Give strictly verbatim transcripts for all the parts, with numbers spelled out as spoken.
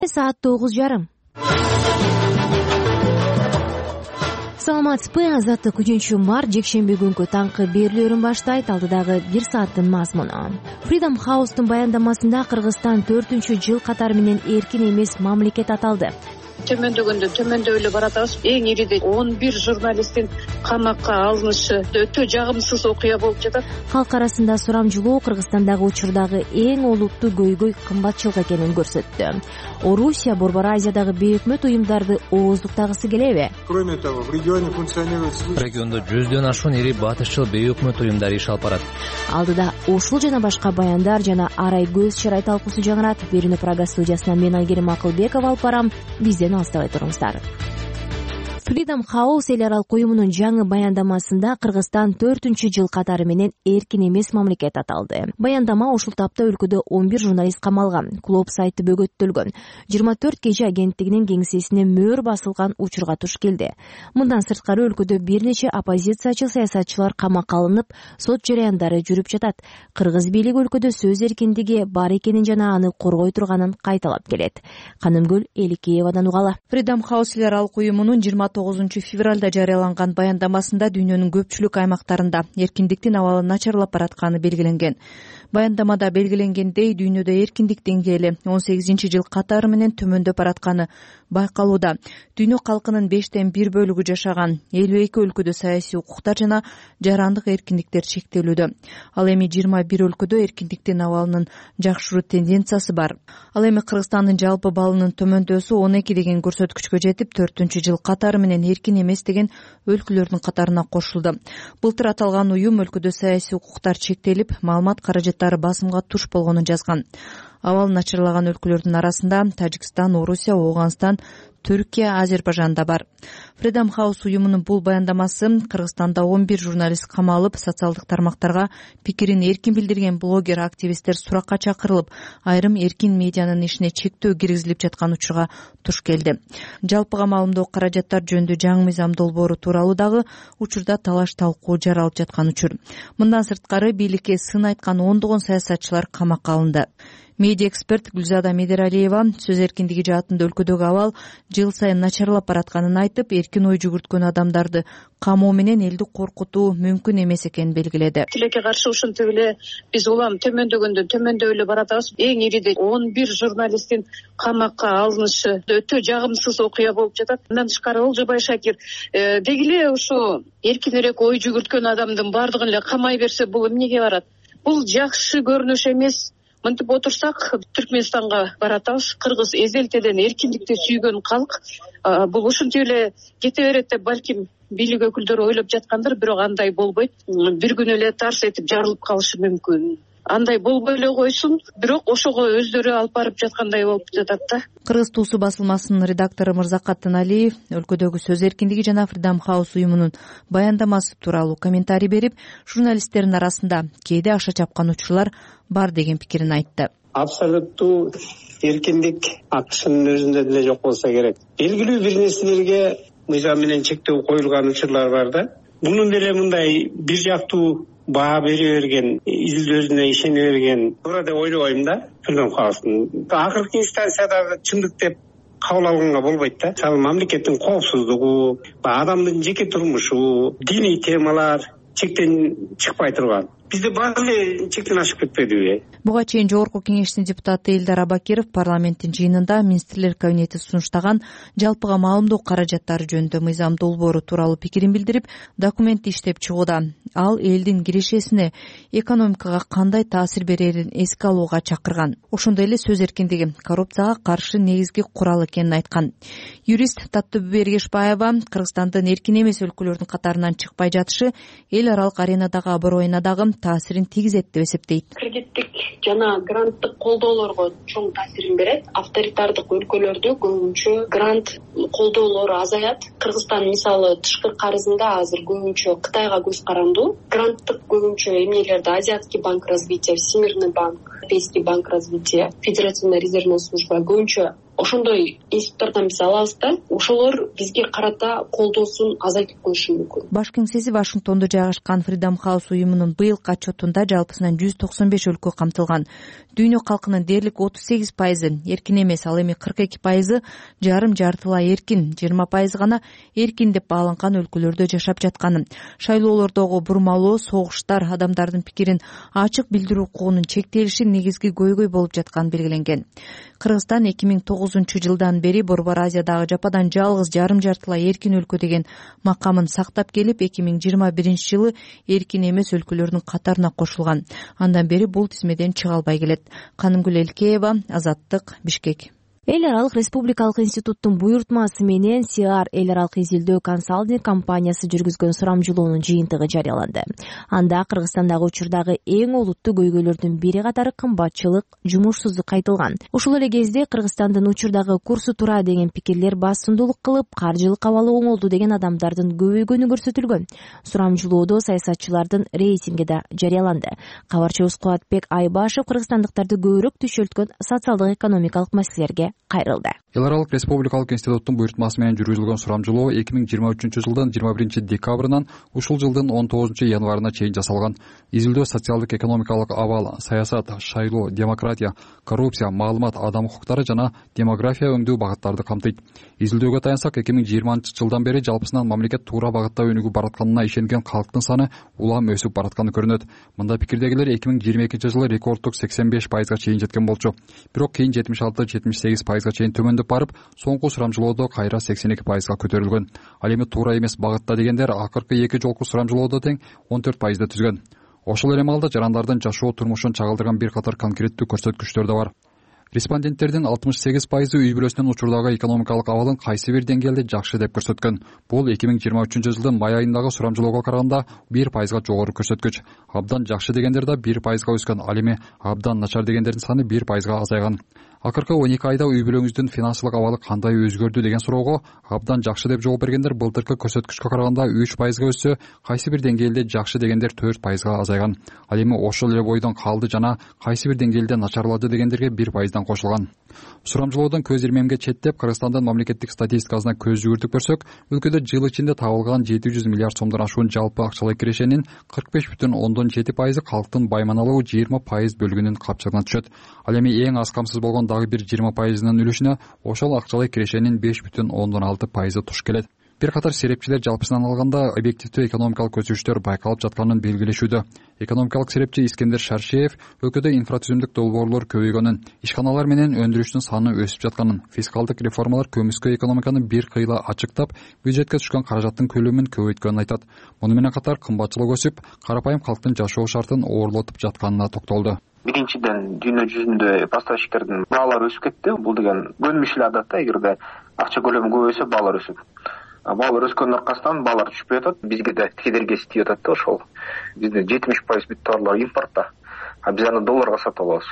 Саат тогуз жарым. Саламатсызбы, азаттык күчүнчү март жекшемби күнкү таңкы берүүлөрүн баштайт. Алдыдагы бир сааттын мазмуну. Freedom House'тун баяндамасында Кыргызстан төртүнчү жыл катары менен эркин эмес мамлекет аталды. Төмөндөгөндө төмөндөй эле баратабыз. Эң ириде он бир журналисттин камакка алынышы өтө жагымсыз окуя болуп жатат. Калк арасында сурамжылоо Кыргызстандагы учурдагы эң олуттуу көйгөй кымбатчылык экенин көрсөттү. Орусия Борбор Азиядагы бейөкмөт уюмдарды ооздуктагысы келеби? Кроме того, в регионе функционирует региондо жүздөн ашуун ири батышчыл бейөкмөт уюмдар иш алып барат. Алдыда ушул жана башка баяндар жана арай көз чырай талкуусу жаңырат. Берүүнү Прага студиясынан мен Айгерим Акылбекова алып барам. Бизден алыстабай туруңуздар. Freedom House эл аралык уюмунун жаңы баяндамасында Кыргызстан төртүнчү жыл катары менен эркин эмес мамлекет аталды. Баяндама ушул тапта өлкөдө он бир журналист камалган, клуб сайты бөгөттөлгөн, жыйырма төрт кече агенттигинин кеңсесине мөөр басылган учурга туш келди. Мындан сырткары өлкөдө бир нече оппозициячы саясатчылар камакка алынып, сот жараяндары жүрүп жатат. Кыргыз бийлиги өлкөдө сөз эркиндиги бар экенин жана аны коргой турганын кайталап келет. Канымгүл Эликеевадан угалы. Freedom House эл аралык уюмунун жыйырма тогузунчу февралда жарыяланган баяндамасында дүйнөнүн көпчүлүк аймактарында эркиндиктин абалы начарлап баратканы белгиленген. Баяндамада белгиленгендей, дүйнөдө эркиндик деңгээли он сегизинчи жыл катары менен төмөндөп баратканы байкалууда. Дүйнө калкынын бештен бир бөлүгү жашаган элүү эки өлкөдө саясий укуктар жана жарандык эркиндиктер чектелүүдө. Ал эми жыйырма бир өлкөдө эркиндиктин абалынын жакшыруу тенденциясы бар. Ал эми Кыргызстандын жалпы баллынын төмөндөсү он эки деген көрсөткүчкө жетип, төртүнчү жыл катары менен эркин эмес деген өлкөлөрдүн катарына кошулду. Былтыр аталган уюм өлкөдө саясий укуктар чектелип, маалымат каражаттары басымга туш болгонун жазган. Абал начарлаган өлкөлөрдүн арасында Тажикстан, Орусия, Ооганстан, Түркия, Азербайжан да бар. Freedom House уюмунун бул баяндамасы Кыргызстанда он бир журналист камалып, социалдык тармактарга пикирин эркин билдирген блогер, активисттер суракка чакырылып, айрым эркин медианын ишине чектөө киргизилип жаткан учурга туш келди. Жалпыга маалымдоо каражаттар жөнүндө жаңы мыйзам долбоору тууралуу дагы учурда талаш талкуу жаралып жаткан учур. Мындан сырткары бийликке сын айткан ондогон саясатчылар камакка алынды. Медиа эксперт Гүлзада Медералиева сөз эркиндиги жаатында өлкөдөгү абал жыл сайын начарлап баратканын айтып, эркин ой жүгүрткөн адамдарды камоо менен элди коркутуу мүмкүн эмес экенин белгиледи. Тилекке каршы ушинтип эле биз улам төмөндөгөндө төмөндөй эле баратабыз. Эң ириде он бир журналисттин камакка алынышы өтө жагымсыз окуя болуп жатат. Мындан тышкары Олжобай Шакир деги эле ушу эркинирээк ой жүгүрткөн адамдын баардыгын эле камай берсе, бул эмнеге барат? Бул жакшы көрүнүш эмес. Мынтип отурсак, Түркмөнстанга баратабыз. Кыргыз эзелтеден эркиндикти сүйгөн калк. Бул ушинтип эле кете берет деп балким бийлик өкүлдөрү ойлоп жаткандыр, бирок андай болбойт. Бир күн эле тарс этип жарылып калышы мүмкүн. Андай болбой эле койсун, бирок ошого өздөрү алып барып жаткандай болуп жатат да. Кыргыз туусу басылмасынын редактору Мырзакаттын Алиев өлкөдөгү сөз эркиндиги жана Freedom House уюмунун баяндамасы тууралуу комментарий берип, журналисттердин арасында кээде аша чапкан учурлар бар деген пикирин айтты. Абсолюттуу эркиндик акшынын өзүндө деле жок болсо керек. Белгилүү бир нерселерге мыйзам менен чектөө коюлган учурлар бар да. Мунун деле мындай бир жактуу баа бере берген, изилдөөсүнө ишене берген туура деп ойлобойм да. Freedom House'ун акыркы инстанцияда чындык деп кабыл алганга болбойт да. Мисалы, мамлекеттин коопсуздугу, адамдын жеке турмушу, диний темалар чектен чыкпай турган. Бизде баары эле чектен ашып кетпедиби? Буга чейин Жогорку Кеңештин депутаты Элдар Абакиров парламенттин жыйынында министрлер кабинети сунуштаган жалпыга маалымдоо каражаттары жөнүндө мыйзам долбоору тууралуу пикирин билдирип, документти иштеп чыгууда. Ал элдин кирешесине, экономикага кандай таасир берерин эске алууга чакырган. Ошондой эле сөз эркиндиги коррупцияга каршы негизги курал экенин айткан. Юрист Таттыбү Эргешбаева Кыргызстандын эркин эмес өлкөлөрдүн катарынан чыкпай жатышы эл аралык аренадагы аброюна дагы таасирин тийгизет деп эсептейт. Кредиттик жана гранттык колдоолорго чоң таасирин берет. Авторитардык өлкөлөрдө көбүнчө грант колдоолору азаят. Кыргызстан мисалы тышкы карызында азыр көбүнчө Кытайга көз карандуу. Гранттык көбүнчө эмнелерди Азиатский банк развития, Всемирный банк, Европейский банк развития, Федеративная резервная служба көбүнчө ошондой институттардан биз алабыз да ошолор бизге карата колдоосун азайтып коюшу мүмкүн. Баш кеңсеси Вашингтондо жайгашкан Freedom House уюмунун быйылкы отчетунда жалпысынан жүз токсон беш өлкө камтылган. Дүйнө калкынын дээрлик отуз сегиз пайызы эркин эмес, ал эми кырк эки пайызы жарым жартылай эркин, жыйырма пайызы гана эркин деп бааланган өлкөлөрдө жашап жатканын, шайлоолордогу бурмалоо, согуштар, адамдардын пикирин ачык билдирүү укугунун чектелиши негизги көйгөй болуп жатканы белгиленген. Кыргызстан эки миң тогузунчу жылдан бери Борбор Азиядагы жападан жалгыз жарым жартылай эркин өлкө деген макамын сактап келип, эки миң жыйырма биринчи жылы эркин эмес өлкөлөрдүн катарына кошулган. Андан бери бул тизмеден чыга албай келет. Канымгүл Элкеева, Азаттык, Бишкек. Эл аралык республикалык институттун буйртмасы менен СИАР эл аралык изилдөө консалтинг компаниясы жүргүзгөн сурамжылоонун жыйынтыгы жарыяланды. Анда Кыргызстандагы учурдагы эң олуттуу көйгөйлөрдүн бири катары кымбатчылык, жумушсуздук айтылган. Ушул эле кезде Кыргызстандын учурдагы курсу тура деген пикирлер басымдуулук кылып, каржылык абалы оңолду деген адамдардын көбөйгөнү көрсөтүлгөн. Сурамжылоодо саясатчылардын рейтинги да жарыяланды. Кабарчыбыз Кубатбек Айбашев кыргызстандыктарды көбүрөөк түшөлткөн социалдык экономикалык маселелерге кайрылды. Эл аралык республикалык институттун буйртмасы менен жүргүзүлгөн сурамжылоо эки миң жыйырма үчүнчү жылдын жыйырма биринчи декабрынан ушул жылдын он тогузунчу январына чейин жасалган. Изилдөө социалдык экономикалык абал, саясат, шайлоо, демократия, коррупция, маалымат, адам укуктары жана демография өңдүү багыттарды камтыйт. Изилдөөгө таянсак, эки миң жыйырманчы жылдан бери жалпысынан мамлекет туура багытта өнүгүп баратканына ишенген калктын саны улам өсүп баратканы көрүнөт. Мында пикирдегилер эки миң жыйырма экинчи жылы рекордтук сексен беш пайызга чейин жеткен болчу. Бирок кийин жетимиш алты жетимиш сегиз пайызга чейин төмөндөп барып, соңку сурамжылоодо кайра сексен эки пайызга көтөрүлгөн. Ал эми туура эмес багытта дегендер акыркы эки жолку сурамжылоодо тең он төрт пайызды түзгөн. Ошол эле маалда жарандардын жашоо турмушун чагылдырган бир катар конкреттүү көрсөткүчтөр да бар. Респонденттердин алтымыш сегиз пайызы үй бүлөсүнүн учурдагы экономикалык абалын кайсы бир деңгээлде жакшы деп көрсөткөн. Бул эки миң жыйырма үчүнчү жылдын май айындагы сурамжылоого караганда бир пайызга жогору көрсөткүч. Абдан жакшы дегендер да бир пайызга өскөн, ал эми абдан начар дегендердин саны бир пайызга азайган. Акыркы он эки айда үй бүлөңүздүн финансылык абалы кандай өзгөрдү деген суроого абдан жакшы деп жооп бергендер былтыркы көрсөткүчкө караганда үч пайызга өссө, кайсы бир деңгээлде жакшы дегендер төрт пайызга азайган. Ал эми ошол эле бойдон калды жана кайсы бир деңгээлде начарлады дегендерге бир пайыздан кошулган. Сурамжылоодон көз ирмемге четтеп, Кыргызстандын мамлекеттик статистикасына көз жүгүртүп көрсөк, өлкөдө жыл ичинде табылган жети жүз миллиард сомдон ашуун жалпы акчалай кирешенин кырк беш бүтүн ондон жети пайызы калктын байманалуу жыйырма пайыз бөлүгүнүн капчыгына түшөт. Ал эми эң аз камсыз болгон дагы бир жыйырма пайызынын үлүшүнө ошол акчалай кирешенин беш бүтүн ондон алты пайызы туш келет. Бир катар серепчилер жалпысынан алганда объективдүү экономикалык өсүштөр байкалып жатканын белгилешүүдө. Экономикалык серепчи Искендер Шаршеев өлкөдө инфратүзүмдүк долбоорлор көбөйгөнүн, ишканалар менен өндүрүштүн саны өсүп жатканын, фискалдык реформалар көмүскө экономиканы бир кыйла ачыктап, бюджетке түшкөн каражаттын көлөмүн көбөйткөнүн айтат. Муну менен катар кымбатчылык өсүп, карапайым калктын жашоо шартын оорлотуп жатканына токтолду. Биринчиден, дүйнө жүзүндө поставщиктердин баалары өсүп кетти. Бул деген көнүмүш эле адат да, эгерде акча көлөмү көбөйсө, баалар өсөт. Баалар өскөнүнүн аркасынан баалар түшпөй атат. Бизге да кедергиси тийип атат да ошол. Бизде жетимиш пайыз бүт товарлар импортто, а биз аны долларга сатып алабыз.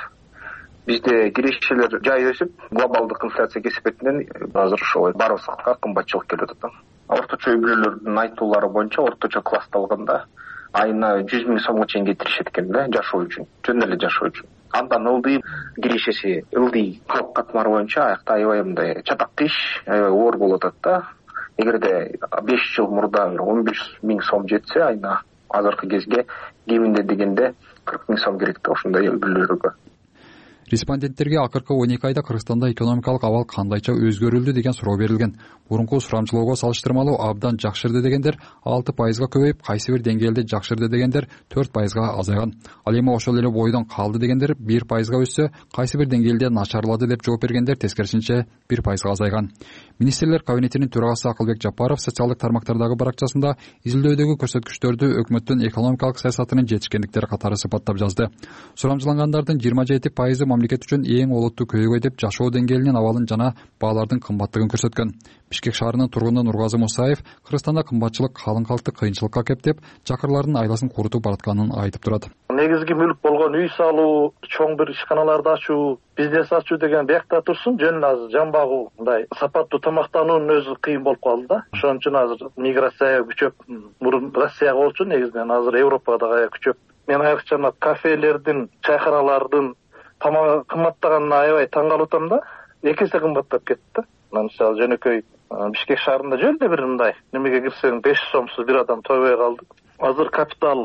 Бизде кирешелер жай өсүп, глобалдык инфляция кесепетинен азыр ошол баары сакка кымбатчылык келип атат. Орточо үй бүлөлөрдүн айтуулары боюнча орточо класста алганда айына жүз миң сомго чейин кетиришет экен да жашоо үчүн, жөн эле жашоо үчүн. Андан ылдый кирешеси, ылдый калк катмары боюнча аякта аябай мындай чатак иш, аябай оор болуп атат да. Эгерде беш жыл мурда он беш миң сом жетсе айына, азыркы кезге кеминде дегенде кырк миң сом керек да ошондой үй бүлөлөргө. Респонденттерге акыркы он эки айда Кыргызстанда экономикалык абал кандайча өзгөрүлдү деген суроо берилген. Мурунку сурамжылоого салыштырмалуу абдан жакшырды дегендер алты пайызга көбөйүп, кайсы бир деңгээлде жакшырды дегендер төрт пайызга азайган. Ал эми ошол эле бойдон калды дегендер бир пайызга өссө, кайсы бир деңгээлде начарлады деп жооп бергендер тескерисинче бир пайызга азайган. Министрлер кабинетинин төрагасы Акылбек Жапаров социалдык тармактардагы баракчасында изилдөөдөгү көрсөткүчтөрдү өкмөттүн экономикалык саясатынын жетишкендиктери катары сыпаттап жазды. Сурамжылангандардын жыйырма жети пайызы мамлекет үчүн эң олуттуу көйгөй деп жашоо деңгээлинин абалын жана баалардын кымбаттыгын көрсөткөн. Бишкек шаарынын тургуну Нургазы Мусаев Кыргызстанда кымбатчылык калың калкты кыйынчылыкка кептеп, чакырлардын айласын курутуп баратканын айтып турат. Негизги мүлк болгон үй салуу, чоң бир ишканаларды ачуу, бизнес ачуу деген биякта турсун, жөн азыр жан багуу, мындай сапаттуу тамактануунун өзү кыйын болуп калды да. Ошон үчүн азыр миграция күчөп, мурун Россияга болчу, негизинен азыр Европада гая күчөп. Мен айрыкча кафелердин, чайканалардын тамагы кымбаттаганына аябай таң калып атам да. эки эсе кымбаттап кетти да. Анан мисалы жөнөкөй Бишкек шаарында жөн эле бир мындай немеге кирсең беш сомсуз бир адам тойбой калды. Азыр капитал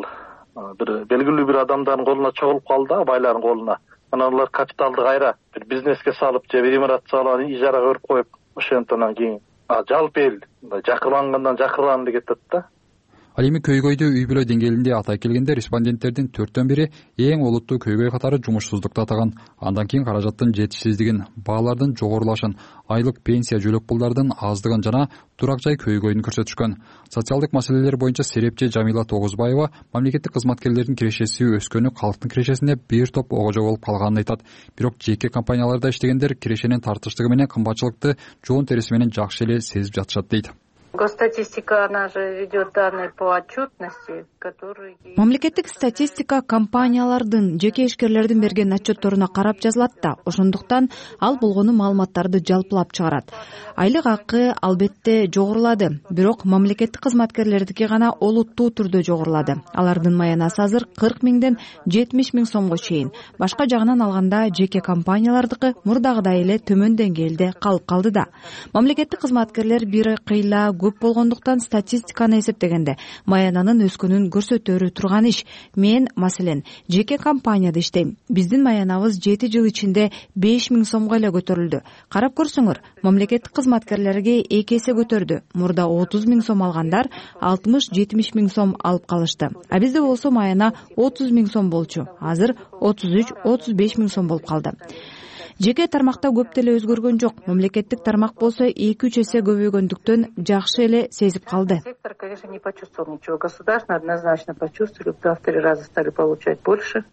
бир белгилүү бир адамдардын колуна чогулуп калды да, байлардын колуна. Анан алар капиталды кайра бир бизнеске салып же бир имарат салып ижарага берип коюп, ошентен кийин жалпы эл жакырлангандан жакырланды кетет да. Ал эми көйгөйдү үй бүлө деңгээлинде атай келгенде респонденттердин төрттөн бири эң олуттуу көйгөй катары жумушсуздукту атаган. Андан кийин каражаттын жетишсиздигин, баалардын жогорулашын, айлык пенсия жөлөк пулдардын аздыгын жана турак жай көйгөйүн көрсөтүшкөн. Социалдык маселелер боюнча серепчи Жамила Тогузбаева мамлекеттик кызматкерлердин кирешеси өскөнү калктын кирешесине бир топ огожо болуп калганын айтат. Бирок жеке компанияларда иштегендер кирешенин тартыштыгы менен кымбатчылыкты жоон тереси менен жакшы эле сезип жатышат дейт. Госстатистика, она же ведет данные по отчетности, которые... Мамлекеттик статистика компаниялардын, жеке ишкерлердин берген отчетторуна карап жазылат да, ошондуктан ал болгону маалыматтарды жалпылап чыгарат. Айлык акы албетте жогорулады, бирок мамлекеттик кызматкерлердики гана олуттуу түрдө жогорулады. Алардын маянасы азыр кырк миңден жетимиш миң сомго чейин. Башка жагынан алганда жеке компаниялардыкы мурдагыдай эле төмөн деңгээлде калып калды да. Мамлекеттик кызматкерлер бир кыйла көп болгондуктан статистиканы эсептегенде маянанын өскөнүн көрсөтөрү турган иш. Мен, маселен, жеке компанияда иштейм. Биздин маянабыз жети жыл ичинде беш миң сомго эле көтөрүлдү. Карап көрсөңөр, мамлекеттик кызматкерлерге эки эсе көтөрдү. Мурда отуз миң сом алгандар алтымыш жетимиш миң сом алып калышты. А бизде болсо маяна отуз миң сом болчу. Азыр отуз үч отуз беш миң сом болуп калды. Жеке тармакта көп деле өзгөргөн жок. Мамлекеттик тармак болсо эки үч эсе көбөйгөндүктөн жакшы эле сезип калды. Сектор, конечно, не почувствовал ничего. Государство однозначно почувствовали, в два-три раза стали получать больше.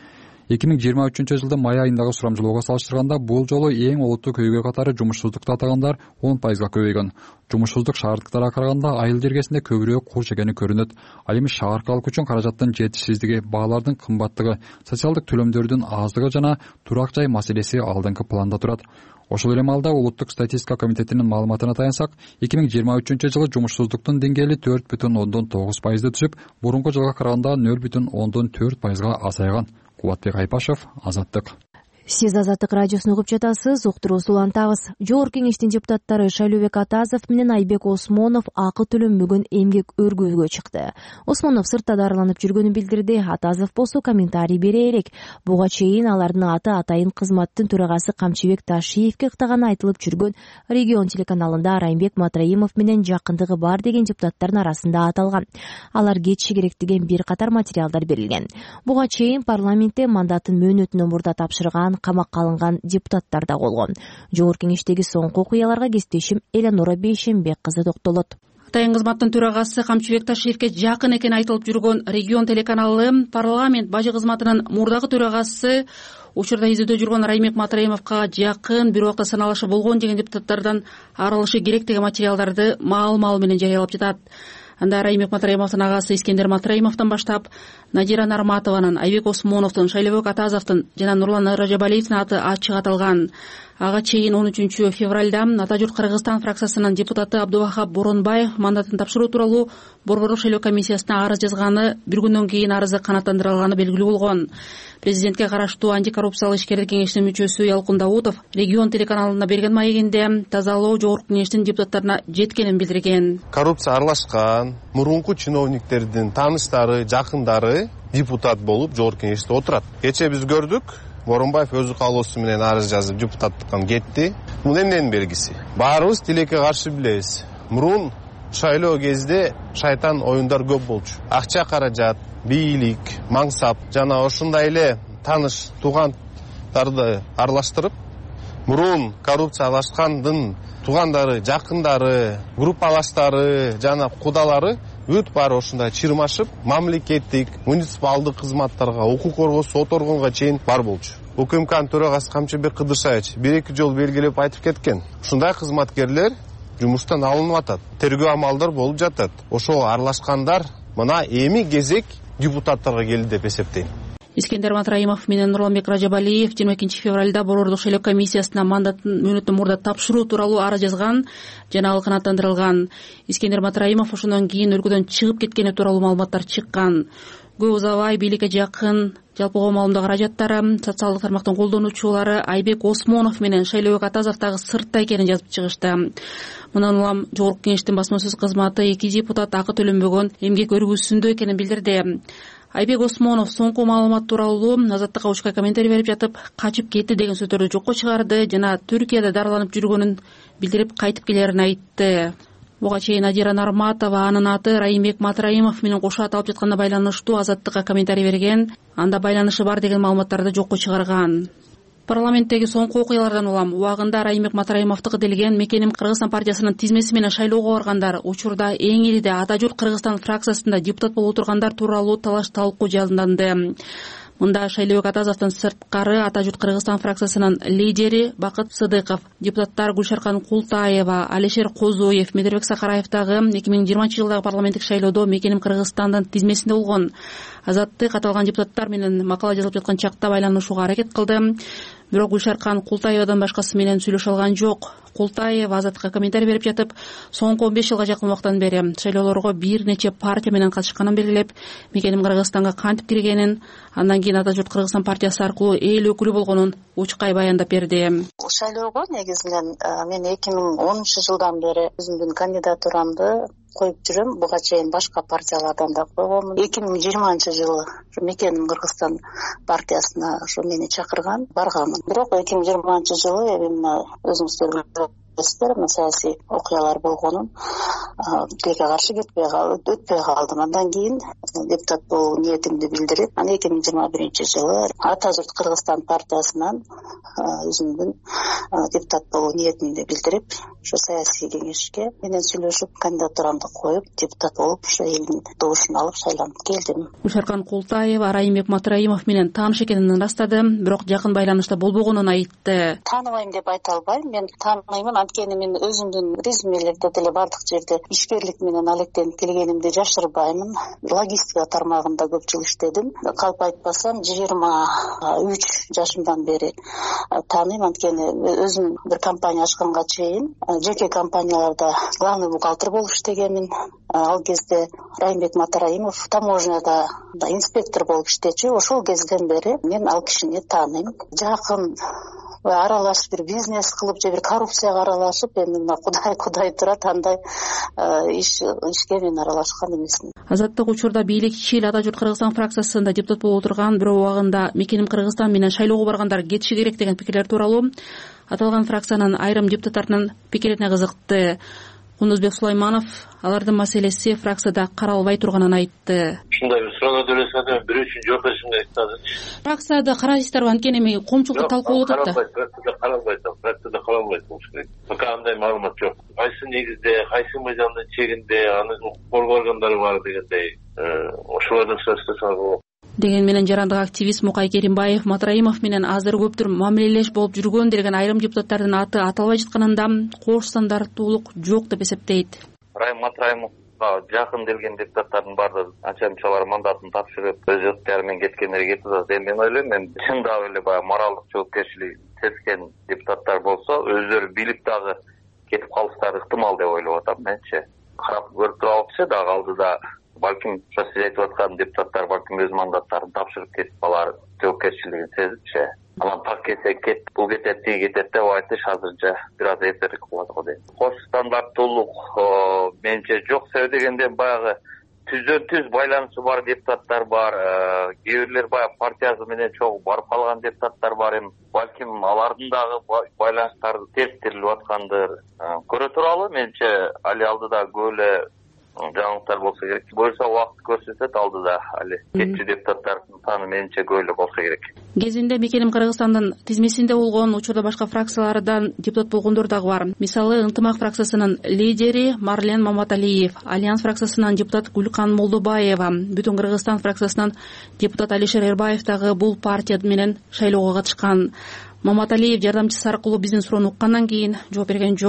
эки миң жыйырма үчүнчү жылдын май айындагы сурамжылоого салыштырганда бул жолу эң олуттуу көйгөй катары жумушсуздукту атагандар он пайызга көбөйгөн. Жумушсуздук шаардыктарга караганда айыл жергесинде көбүрөөк кур жегени көрүнөт. Ал эми шаар калк үчүн каражаттын жетишсиздиги, баалардын кымбаттыгы, социалдык төлөмдөрдүн аздыгы жана турак жай маселеси алдыңкы планда турат. Ошол эле маалда Улуттук статистика комитетинин маалыматына таянсак, эки миң жыйырма үчүнчү жылы жумушсуздуктун деңгээли төрт бүтүн ондон тогуз пайызды түзүп, мурунку жылга караганда нөл бүтүн ондон төрт пайызга азайган. Кубатбек Айпашев, Азаттык. Сиз Азаттык радиосун угуп жатасыз, уктуруубузду улантабыз. Жогорку кеңештин депутаттары Шайлообек Атазов менен Айбек Осмонов акы төлөнбөгөн эмгек өргүүгө чыкты. Осмонов сыртта дарыланып жүргөнүн билдирди. Атазов болсо комментарий бере элек. Буга чейин алардын аты атайын кызматтын төрагасы Камчыбек Ташиевке ыктаганы айтылып жүргөн Регион телеканалында Райымбек Матраимов менен жакындыгы бар деген депутаттардын арасында аталган. Алар кетиши керек деген бир катар материалдар берилген. Буга чейин парламентте мандатын мөөнөтүнөн мурда тапшырган, камакка алынган депутаттар да болгон. Жогорку кеңештеги соңку окуяларга кесиптешим Эленора Бейшенбек кызы токтолот. Атайын кызматтын төрагасы Камчыбек Ташиевке жакын экени айтылып жүргөн Регион телеканалы парламент бажы кызматынын мурдагы төрагасы учурда изилдөө жүргөн Райымбек Матраимовго жакын, бир убакта саналышы болгон деген депутаттардан арылышы керек деген материалдарды маал-маал менен жарыялап жатат. Анда Райымбек Матраимовдун агасы Искендер Матраимовдон баштап Надира Нарматованын, Айбек Осмоновдун, Шайлообек Атазовдун жана Нурлан Ражабалиевдин аты ачык аталган. Ага чейин он үчүнчү февралда Ата журт Кыргызстан фракциясынын депутаты Абдубахап Боронбаев мандатын тапшыруу тууралуу Борбордук шайлоо комиссиясына арыз жазганы, бир күндөн кийин арызы канааттандырылганы белгилүү болгон. Президентке караштуу антикоррупциялык ишкерлер кеңешинин мүчөсү Ялкын Даутов Регион телеканалына берген маегинде тазалоо жогорку кеңештин депутаттарына жеткенин билдирген. Коррупция аралашкан мурунку чиновниктердин тааныштары, жакындары депутат болуп жогорку кеңеште отурат. Кечээ биз көрдүк, Боронбаев өзү каалоосу менен арыз жазып депутаттыктан кетти. Бул эмненин белгиси? Баарыбыз тилекке каршы билебиз. Мурун шайлоо кезде шайтан оюндар көп болчу. Акча каражат, бийлик, маңсап жана ошондой эле тааныш туугандарды аралаштырып, мурун коррупция аралашкандын туугандары, жакындары, группалаштары жана кудалары бүт баары ошондой чырмашып, мамлекеттик, муниципалдык кызматтарга, укук коргоо, сот органга чейин бар болчу. УКМКнын төрагасы Камчыбек Кыдыршаевич бир-эки жолу белгилеп айтып кеткен. Ушундай кызматкерлер жумуштан алынып атат. Тергөө амалдар болуп жатат. Ошол аралашкандар мына эми кезек депутаттарга келди деп эсептейм. Искендер Матраимов менен Нурланбек Ражабалиев жыйырма экинчи февралда Борбордук шайлоо комиссиясына мандатын мөөнөттөн мурда тапшыруу тууралуу арыз жазган жана ал канааттандырылган. Искендер Матраимов ошондон кийин өлкөдөн чыгып кеткени тууралуу маалыматтар чыккан. Көп узабай бийликке жакын жалпы коомалымдын каражаттары, социалдык тармактын колдонуучулары Айбек Осмонов менен Шайлообек Атазов дагы сыртта экенин жазып чыгышты. Мындан улам Жогорку Кеңештин басма сөз кызматы эки депутат акы төлөнбөгөн эмгек өргүсүндө экенин билдирди. Айбек Осмонов соңку маалымат тууралуу Азаттыкка учка комментарий берип жатып, качып кетти деген сөздөрдү жокко чыгарды жана Түркияда дарыланып жүргөнүн билдирип кайтып келерин айтты. Буга чейин Надира Нарматова анын аты Райымбек Матраимов менен кошо аталып жатканына байланыштуу Азаттыкка комментарий берген, анда байланышы бар деген маалыматтарды жокко чыгарган. Парламенттеги соңку окуялардан улам убагында Райымбек Матраимовдуку делген Мекеним Кыргызстан партиясынын тизмеси менен шайлоого баргандар, учурда эң ириде Ата журт Кыргызстан фракциясында депутат болуп отургандар тууралуу талаш талкуу жазданды. Мында Шайлообек Атазовдон сырткары Ата журт Кыргызстан фракциясынын лидери Бакыт Сыдыков, депутаттар Гүлшаркан Култаева, Алишер Козуев, Медербек Сакараев дагы эки миң жыйырманчы жылдагы парламенттик шайлоодо Мекеним Кыргызстандын тизмесинде болгон. Азаттык аталган депутаттар менен макала жазылып жаткан чакта байланышууга аракет кылды. Бирок Гүлшаркан Култаевадан башкасы менен сүйлөшө алган жок. Култаева Азаттыкка комментарий берип жатып, соңку он беш жылга жакын убактан бери шайлоолорго бир нече партия менен катышканын белгилеп, Мекеним Кыргызстанга кантип киргенин, андан кийин Ата журт Кыргызстан партиясы аркылуу эл өкүлү болгонун учкай баяндап берди. Шайлоого негизинен мен эки миң онунчу жылдан бери өзүмдүн кандидатурамды коюп жүрөм. Буга чейин башка партиялардан да койгонмун. эки миң жыйырманчы жылы Мекеним Кыргызстан партиясына ошо мени чакырган, барганмын. Бирок эки миң жыйырманчы жылы именно өзүңүздөр билесиздер, саясий окуялар болгонун тилекке каршы кетпей өтпөй калдым. Андан кийин депутат болуу ниетимди билдирип, анан эки миң жыйырма биринчи жылы Ата журт Кыргызстан партиясынан өзүмдүн депутат болуу ниетимди билдирип, ошо саясий кеңешке менен сүйлөшүп, кандидатурамды коюп, депутат болуп, ошо элдин добушун алып шайланып келдим. Гүлшаркан Култаева Райымбек Матраимов менен тааныш экенин ырастады, бирок жакын байланышта болбогонун айтты. Тааныбайм деп айта албайм, мен тааныймын, анткени мен өзүмдүн резюмелерде деле бардык жерде ишкерлик менен алектенип келгенимди жашырбаймын. Логистика тармагында көп жыл иштедим. Калп айтпасам жыйырма үч жашымдан бери тааныйм, анткени өзүм бир компания ачканга чейин жеке компанияларда главный бухгалтер болуп иштегенмин. Ал кезде Райымбек Матраимов таможняда инспектор болуп иштечү. Ошол кезден бери мен ал кишини тааныйм. Жакын аралашып бир бизнес кылып же бир коррупцияга аралашып, эми мына Кудай Кудай турат, андай иш ишке мен аралашкан эмесмин. Азаттык учурда бийликчил Ата журт Кыргызстан фракциясында депутат болуп отурган, бирок убагында Мекеним Кыргызстан менен шайлоого баргандар кетиши керек деген пикирлер тууралуу аталган фракциянын айрым депутаттарынын пикирине кызыкты. Кундузбек Сулайманов алардын маселеси фракцияда каралбай турганын айтты. Ушундай бир суроого делесем, бир үчүн жооп беришимди айтты. Фракцияда карайсыздарбы, анткени эми коомчулукта талкуу болуп атат да. Фракцияда каралбайт, фракцияда каралбайт болуш керек. Пока андай маалымат жок. Кайсы негизде, кайсы мыйзамдын чегинде аны коргоо органдары бар дегендей, ошолордун сөзсүз деген менен жарандык активист Мукай Керимбаев Матраимов менен азыр көптүр мамилелеш болуп жүргөн делген айрым депутаттардын аты аталбай жатканында кош стандарттуулук жок деп эсептейт. Райым Матраимовго жакын делген депутаттардын баардыгы анча мынчалар мандатын тапшырып өз ыктыяры менен кеткендери кетип атат. Эми мен ойлойм, эми чындап эле баягы моралдык жоопкерчилиги сезген депутаттар болсо өздөрү билип дагы кетип калыштары ыктымал деп ойлоп атам менчи. Карап көрүп турабыз дагы алдыда балким ошо сиз айтып аткан депутаттар балким өз мандаттарын тапшырып кетип алар жоопкерчилигин сезипчи. Анан так кете кет, бул кетет, тиги кетет деп айтыш азырча бир аз эртерээк болот го дейм. Кош стандарттуулук менче жок, себеби дегенде баягы түздөн түз байланышы бар депутаттар бар, кээ бирлер баягы партиясы менен чогуу барып калган депутаттар бар. Эми балким алардын дагы байланыштары терстирилип аткандыр. Көрө туралы менче али алдыда көп эле жаңылыктар болсо керек. Буюрса убакыт көрсөтөт, алдыда али кетчү депутаттардын саны менче көп эле болсо керек. Кезинде Мекеним Кыргызстандын тизмесинде болгон, учурда башка фракциялардан депутат болгондор дагы бар. Мисалы, Ынтымак фракциясынын лидери Марлен Маматалиев, Альянс фракциясынан депутат Гүлкан Молдобаева, Бүтүн Кыргызстан фракциясынан депутат Алишер Эрбаев дагы бул партия менен шайлоого катышкан. Маматалиев жардамчысы аркылуу биздин суроону уккандан кийин жооп берген жок.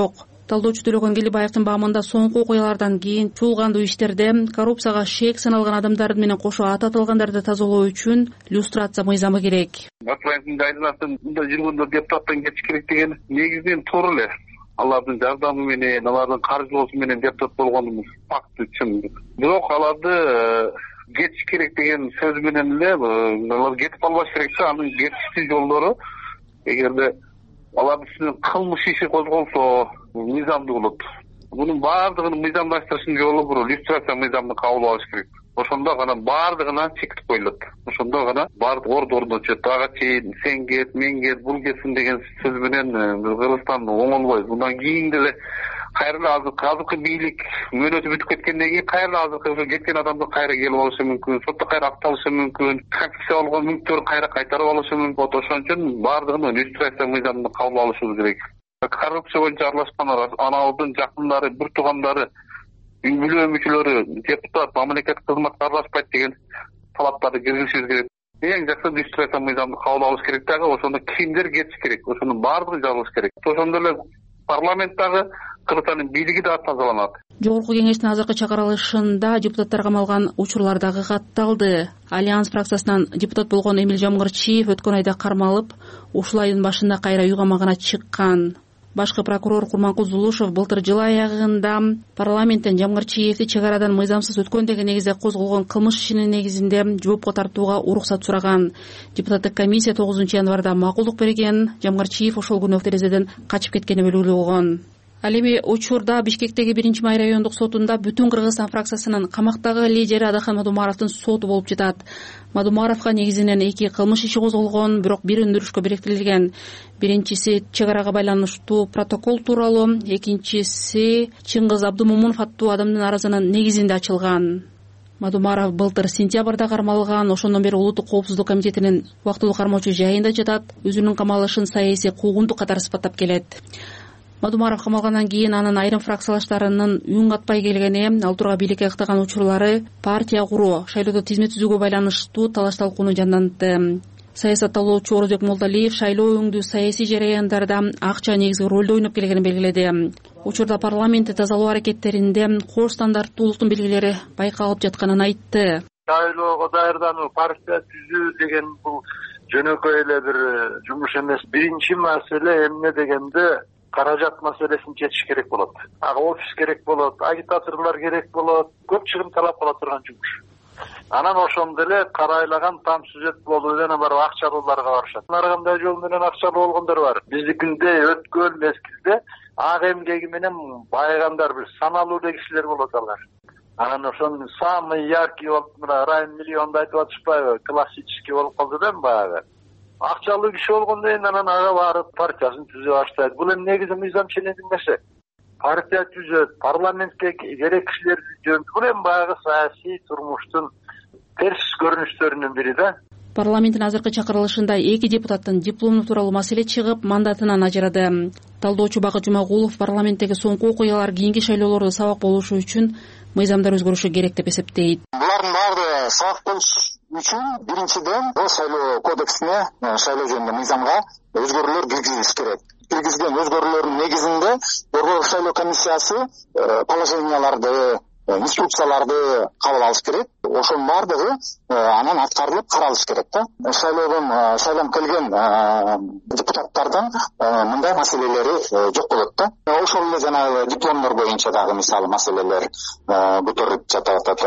талдоочу Төлөгөн Келибаевдин баамында соңку окуялардан кийин чуулгандуу иштерде коррупцияга шек саналган адамдар менен кошо аты аталгандарды тазалоо үчүн люстрация мыйзамы керек. Акыбаевдин айналасында мында жүргөндө депутаттан кетиш керек деген негизинен туура эле. Алардын жардамы менен, алардын каржылоосу менен депутат болгонумуз факты чын. Бирок аларды кетиш керек деген сөз менен эле алар кетип албаш керек да. Анын кетиштин жолдору эгерде алардын үстүнөн кылмыш иши козголсо мыйзамдуу болот. Мунун баардыгын мыйзамдаштырыштын жолу бул люстрация мыйзамды кабыл алыш керек. Ошондо гана баардыгына чектип коюлат. Ошондо гана баардык орду ордуна түшөт. Ага чейин сен кет, мен кет, бул кетсин деген сөз менен Кыргызстан оңолбойт. Мындан кийин деле кайра азыркы азыркы бийлик мөөнөтү бүтүп кеткенден кийин кайра азыркы кеткен адамды кайра келип алышы мүмкүн, сотто кайра акталышы мүмкүн, конфискация болгон мүлктөрү кайра кайтарып алышы мүмкүн. Ошон үчүн баардыгын люстрация мыйзамын кабыл алышыбыз керек. Коррупция боюнча аралашкан анабыздын жакындары, бир туугандары, үй бүлө мүчөлөрү, депутат, мамлекеттик кызматка аралашпайт деген талаптарды киргизишибиз керек. Эң жакшы люстрация мыйзамды кабыл алыш керек дагы, ошондо кимдер кетиш керек, ошонун баардыгы жазылыш керек. Ошондо эле парламенттагы Кыргызстандын бийлиги да тазаланат. Жогорку кеңештин азыркы чакырылышында депутаттар камалган учурлар дагы катталды. Альянс фракциясынан депутат болгон Эмил Жамгырчиев өткөн айда кармалып, ушул айдын башында кайра үй камагына чыккан. Башкы прокурор Курманкул Зулушев былтыр жыл аягында парламенттен Жамгырчиевди чек арадан мыйзамсыз өткөн деген негизде козголгон кылмыш ишинин негизинде жоопко тартууга уруксат сураган. Депутаттык комиссия тогузунчу январда макулдук берген. Жамгырчиев ошол күнү терезеден качып кеткени белгилүү болгон. Ал эми учурда Бишкектеги биринчи май райондук сотунда Бүтүн Кыргызстан фракциясынын камактагы лидери Адахан Мадумаровдун соту болуп жатат. Мадумаровго негизинен эки кылмыш иши козголгон, бирок бир өндүрүшкө бириктирилген. Биринчиси чек арага байланыштуу протокол тууралуу, экинчиси Чыңгыз Абдумомунов аттуу адамдын арызынын негизинде ачылган. Мадумаров былтыр сентябрда кармалган, ошондон бери Улуттук коопсуздук комитетинин убактылуу кармоочу жайында жатат. Өзүнүн камалышын саясий куугунтук катары сыпаттап келет. Мадумаров камалгандан кийин анын айрым фракциялаштарынын үн катпай келгени, ал тургай бийликке ыктаган учурлары партия куруу, шайлоодо тизмет түзүүгө байланыштуу талаш талкууну жандантты. Саясатталоочу Орозбек Молдалиев шайлоо өңдүү саясий жараяндарда акча негизги ролду ойноп келгенин белгиледи. Учурда парламентти тазалоо аракеттеринде кош стандарттуулуктун белгилери байкалып жатканын айтты. Шайлоого даярдануу, партия түзүү деген бул жөнөкөй эле бир жумуш эмес. Биринчи маселе эмне дегенде каражат маселесин чечиш керек болот. Ага офис керек болот, агитаторлор керек болот, көп чыгым талап кыла турган жумуш. Анан ошондо эле карайлаган там сюжет болуу менен барып акчалууларга барышат. Ар кандай жол менен акчалуу болгондор бар. Биздикинде өткөн мезгилде ак эмгеги менен байыгандар бир саналуу эле кишилер болот алар. Анан ошонун самый яркий болуп мына Райым миллионду айтып атышпайбы? Классический болуп калды да баягы. Акчалуу киши болгондон кийин анан ага барып партиясын түзө баштайт. Бул эми негизи мыйзам ченемдик нерсе. Партия түзөт, парламентке керек кишилерди жөнөтөт. Бул эми баягы саясий турмуштун терс көрүнүштөрүнүн бири да. Парламенттин азыркы чакырылышында эки депутаттын диплому тууралуу маселе чыгып, мандатынан ажырады. Талдоочу Бакыт Жумагулов парламенттеги соңку окуялар кийинки шайлоолордо сабак болушу үчүн мыйзамдар өзгөрүшү керек деп эсептейт. Булардын баары сабак болуш үчүн биринчиден шайлоо кодексине, шайлоо жөнүндө мыйзамга өзгөрүүлөр киргизилиш керек. Киргизген өзгөрүүлөрдүн негизинде Борбор шайлоо комиссиясы положенияларды, инструкцияларды кабыл алыш керек. Ошонун баардыгы анан аткарылып каралыш керек да. Шайлоодон шайланып келген депутаттардын мындай маселелери жок болот да. Ошол эле жанагы дипломдор боюнча дагы мисалы маселелер көтөрүлүп жатат.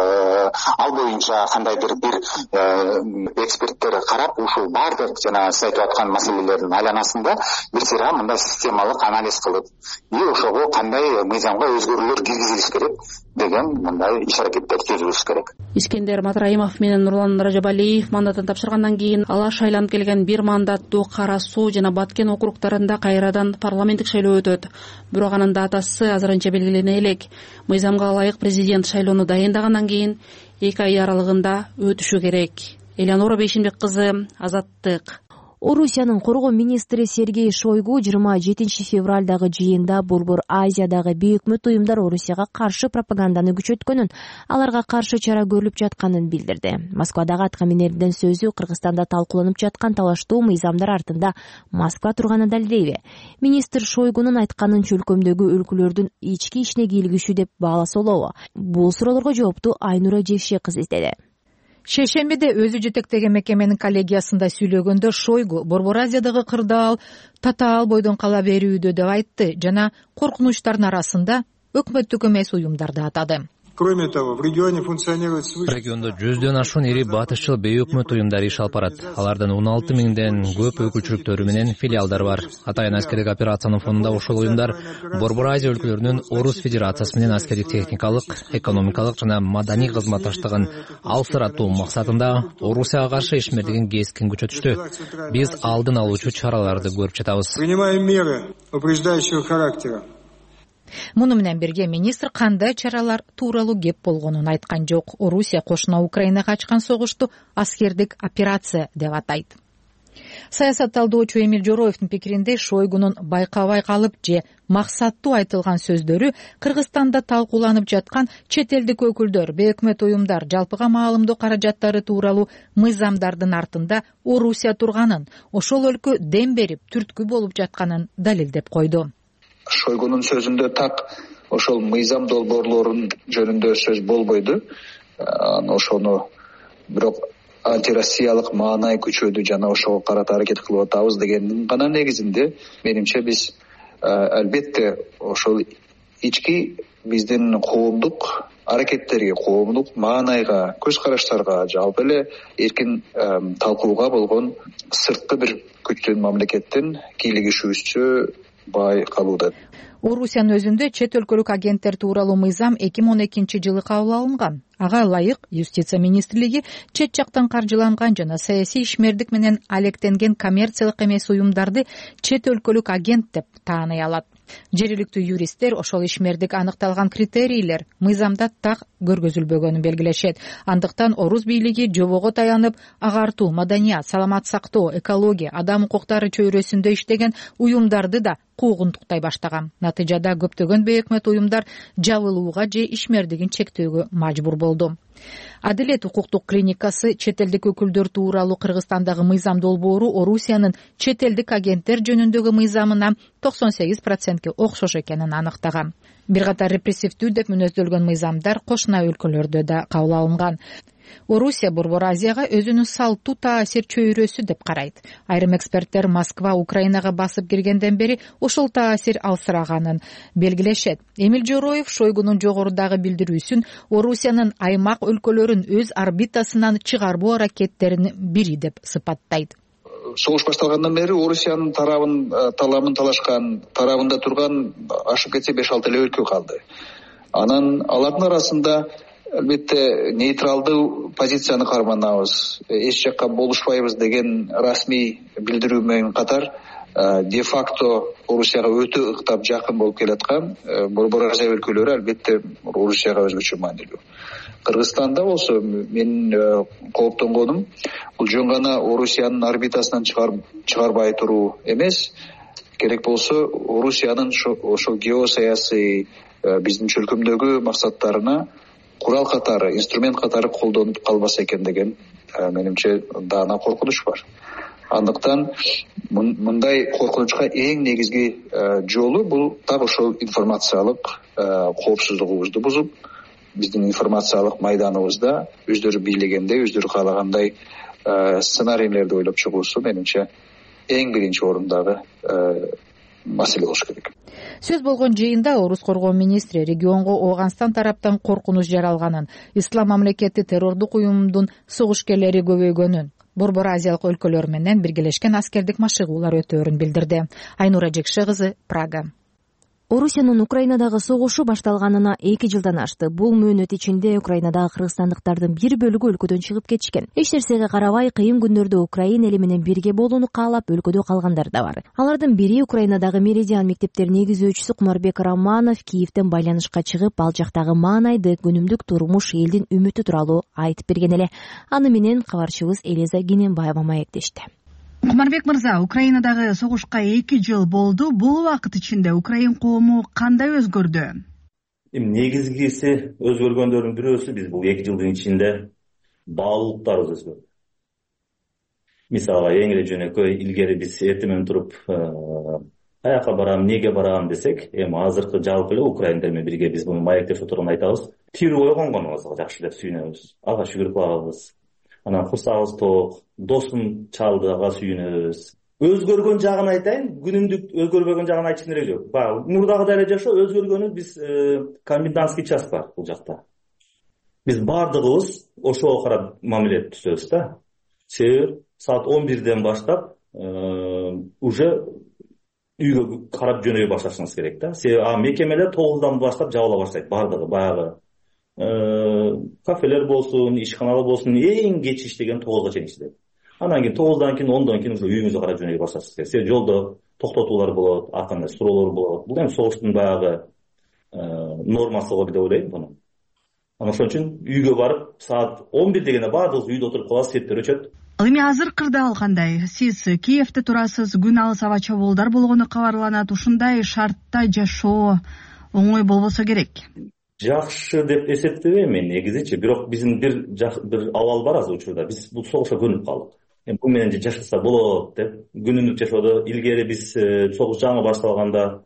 Ал боюнча кандайдыр бир эксперттер карап, ушул баардык жана сиз айтып аткан маселелердин айланасында бир сыйра мындай системалык анализ кылып, и ошого кандай мыйзамга өзгөрүүлөр киргизилиш керек деген мындай иш аракеттер түзүлүш керек. Искендер Матраимов менен Нурлан Ражабалиев мандатын тапшыргандан кийин алар шайланып келген бир мандаттуу Кара Суу жана Баткен округдарында кайрадан парламенттик шайлоо өтөт. Бирок анын датасы азырынча белгилене элек. Мыйзамга ылайык президент шайлоону дайындагандан кийин эки ай аралыгында өтүшү керек. Элеонора Бейшимбек кызы, Азаттык. Орусиянын коргоо министри Сергей Шойгу жыйырма жетинчи февралдагы жыйында Борбор Азиядагы бейөкмөт уюмдар Орусияга каршы пропаганданы күчөткөнүн, аларга каршы чара көрүлүп жатканын билдирди. Москвадагы аткаминердин сөзү Кыргызстанда талкууланып жаткан талаштуу мыйзамдар артында Москва турганын далилдейби? Министр Шойгунун айтканын чөлкөмдөгү өлкөлөрдүн ички ишине кийлигишүү деп бааласа болобу? Бул суроолорго жоопту Айнура Жевше кызы издеди. Шейшембиде өзү жетектеген мекеменин коллегиясында сүйлөгөндө Шойгу Борбор Азиядагы кырдаал татаал бойдон кала берүүдө деп айтты жана коркунучтардын арасында өкмөттүк эмес уюмдарды атады. Кроме того, в регионе функционирует свыше... Региондо жүздөн ашуун ири батышчыл бейөкмөт уюмдар иш алып барат. Алардын он алты миңден көп өкүлчүлүктөрү менен филиалдар бар. Атайын аскердик операциянын фонунда ошол уюмдар Борбор Азия өлкөлөрүнүн Орус Федерациясы менен аскердик техникалык, экономикалык жана маданий кызматташтыгын алсыратуу максатында Орусияга каршы ишмердигин кескин күчөтүштү. Биз алдын алуучу чараларды көрүп жатабыз. Принимаем меры упреждающего характера. Муну менен бирге министр кандай чаралар тууралуу кеп болгонун айткан жок. Орусия кошуна Украинага ачкан согушту аскердик операция деп атайт. Саясат талдоочу Эмиль Жороевдин пикиринде Шойгунун байкабай калып же максаттуу айтылган сөздөрү Кыргызстанда талкууланып жаткан чет элдик өкүлдөр, бейөкмөт уюмдар, жалпыга маалымдоо каражаттары тууралуу мыйзамдардын артында Орусия турганын, ошол өлкө дем берип түрткү болуп жатканын далилдеп койду. Шойгунун сөзүндө так ошол мыйзам долбоорлорунун жөнүндө сөз болбойду. Ошону бирок антироссиялык маанай күчөдү жана ошого карата аракет кылып атабыз дегендин гана негизинде менимче биз албетте ошол ички биздин коомдук аракеттерге, коомдук маанайга, көз караштарга, жалпы эле эркин талкууга болгон сырткы бир күчтүн, мамлекеттин кийлигишүүсү байкалууда. Орусиянын өзүндө чет өлкөлүк агенттер тууралуу мыйзам эки миң он экинчи жылы кабыл алынган. Ага ылайык Юстиция министрлиги чет жактан каржыланган жана саясий ишмердик менен алектенген коммерциялык эмес уюмдарды чет өлкөлүк агент деп тааный алат. Жергиликтүү юристтер ошол ишмердик аныкталган критерийлер мыйзамда так көргөзүлбөгөнүн белгилешет. Андыктан Орус бийлиги жобого таянып, агартуу, маданият, саламат сактоо, экология, адам укуктары чөйрөсүндө иштеген уюмдарды да куугунтуктай баштаган. Натыйжада көптөгөн бейөкмөт уюмдар жабылууга же ишмердигин чектөөгө мажбур болду. Адилет укуктук клиникасы чет элдик өкүлдөр тууралуу Кыргызстандагы мыйзам долбоору Орусиянын чет элдик агенттер жөнүндөгү мыйзамына токсон сегиз процентке окшош экенин аныктаган. Бир катар репрессивдүү деп мүнөздөлгөн мыйзамдар кошуна өлкөлөрдө да кабыл алынган. Орусия Борбор Азияга өзүнүн салттуу таасир чөйрөсү деп карайт. Айрым эксперттер Москва Украинага басып киргенден бери ошол таасир алсыраганын белгилешет. Эмиль Жороев Шойгунун жогорудагы билдирүүсүн Орусиянын аймак өлкөлөрүн өз орбитасынан чыгарбоо аракеттеринин бири деп сыпаттайт. Согуш башталгандан бери Орусиянын тарабын таламын талашкан, тарабында турган ашып кетсе беш алты эле өлкө калды. Анан алардын арасында албетте нейтралдуу позицияны карманабыз, эч жакка болушпайбыз деген расмий билдирүү менен катар де-факто Орусияга өтө ыктап жакын болуп келаткан Борбор Азия өлкөлөрү албетте Орусияга өзгөчө маанилүү. Кыргызстанда болсо менин кооптонгонум бул жөн гана Орусиянын орбитасынан чыгарбай туруу эмес, керек болсо Орусиянын ошол геосаясий биздин чөлкөмдөгү максаттарына курал катары, инструмент катары колдонуп калбаса экен деген менимче даана коркунуч бар. Андыктан мындай коркунучка эң негизги жолу бул так ошол информациялык коопсуздугубузду бузуп, биздин информациялык майданыбызда өздөрү бийлегендей, өздөрү каалагандай сценарийлерди ойлоп чыгуусу менимче эң биринчи орундагы маселе болуш керек. Сөз болгон жыйында Орус коргоо министри регионго Ооганстан тараптан коркунуч жаралганын, ислам мамлекети террордук уюмдун согушкерлери көбөйгөнүн, Борбор Азиялык өлкөлөр менен биргелешкен аскердик машыгуулар өтөөрүн билдирди. Айнура Жекше кызы, Прага. Орусиянын Украинадагы согушу башталганына эки жылдан ашты. Бул мөөнөт ичинде Украинадагы кыргызстандыктардын бир бөлүгү өлкөдөн чыгып кетишкен. Эч нерсеге карабай кыйын күндөрдө Украина эли менен бирге болууну каалап өлкөдө калгандар да бар. Алардын бири Украинадагы Меридиан мектептеринин негизөөчүсү Кумарбек Романов Киевден байланышка чыгып, ал жактагы маанайды, күнүмдүк турмуш, элдин үмүтү тууралуу айтып берген эле. Аны менен кабарчыбыз Элиза Гененбаева маектешти. Кумарбек мырза, Украинадагы согушка эки жыл болду. Бул убакыт ичинде Украин коому кандай өзгөрдү? Эми негизгиси өзгөргөндөрдүн бирөөсү биз бул эки жылдын ичинде баалуулуктарыбыз өзгөрдү. Мисалга эң эле жөнөкөй, илгери биз эртең менен туруп каяка барам, эмнеге барам десек, эми азыркы жалпы эле украиндер менен бирге биз муну маектеп отурганда айтабыз, тирүү койгонго жакшы деп сүйүнөбүз, ага шүгүр кылабыз. Анан курсагыбыз ток, досум чалды, ага сүйүнөбүз. Өзгөргөн жагын айтайын, күнүмдүк өзгөрбөгөн жагын айтчым керек жок. Баягы мурдагыдай эле жашоо, өзгөргөнү биз комендантский час бар бул жакта. Биз бардыгыбыз ошого карап мамиле түзөбүз да. Себеби саат он бирден баштап уже үйгө карап жөнөй башташыңыз керек да. Себеби а мекемелер тогуздан баштап жабыла баштайт бардыгы, баягы кафелер болсун, ишканалар болсун, эң кеч иштеген тогузга чейин иштейт. Анан кийин тогуздан кийин, ондон кийин уже үйүңүзгө карап жөнөй башташыңыз керек. Себеби жолдо токтотуулар болот, ар кандай суроолор болот. Бул эми согуштун баягы нормасы го деп ойлойм муну. Анан ошон үчүн үйгө барып, саат он бир дегенде баардыгыбыз үйдө отуруп калабыз, светтер өчөт. Эми азыр кырдаал кандай? Сиз Киевде турасыз, күн алыс аба чабуулдар болгону кабарланат. Ушундай шартта жашоо оңой болбосо керек. Жакшы деп эсептебейм мен негизичи, бирок биздин бир бир абал бар азыр учурда. Биз бул согушка көнүп калдык. Эми бул менен жашаса болот деп, күнүмдүк жашоодо илгери биз согуш жаңы башталганда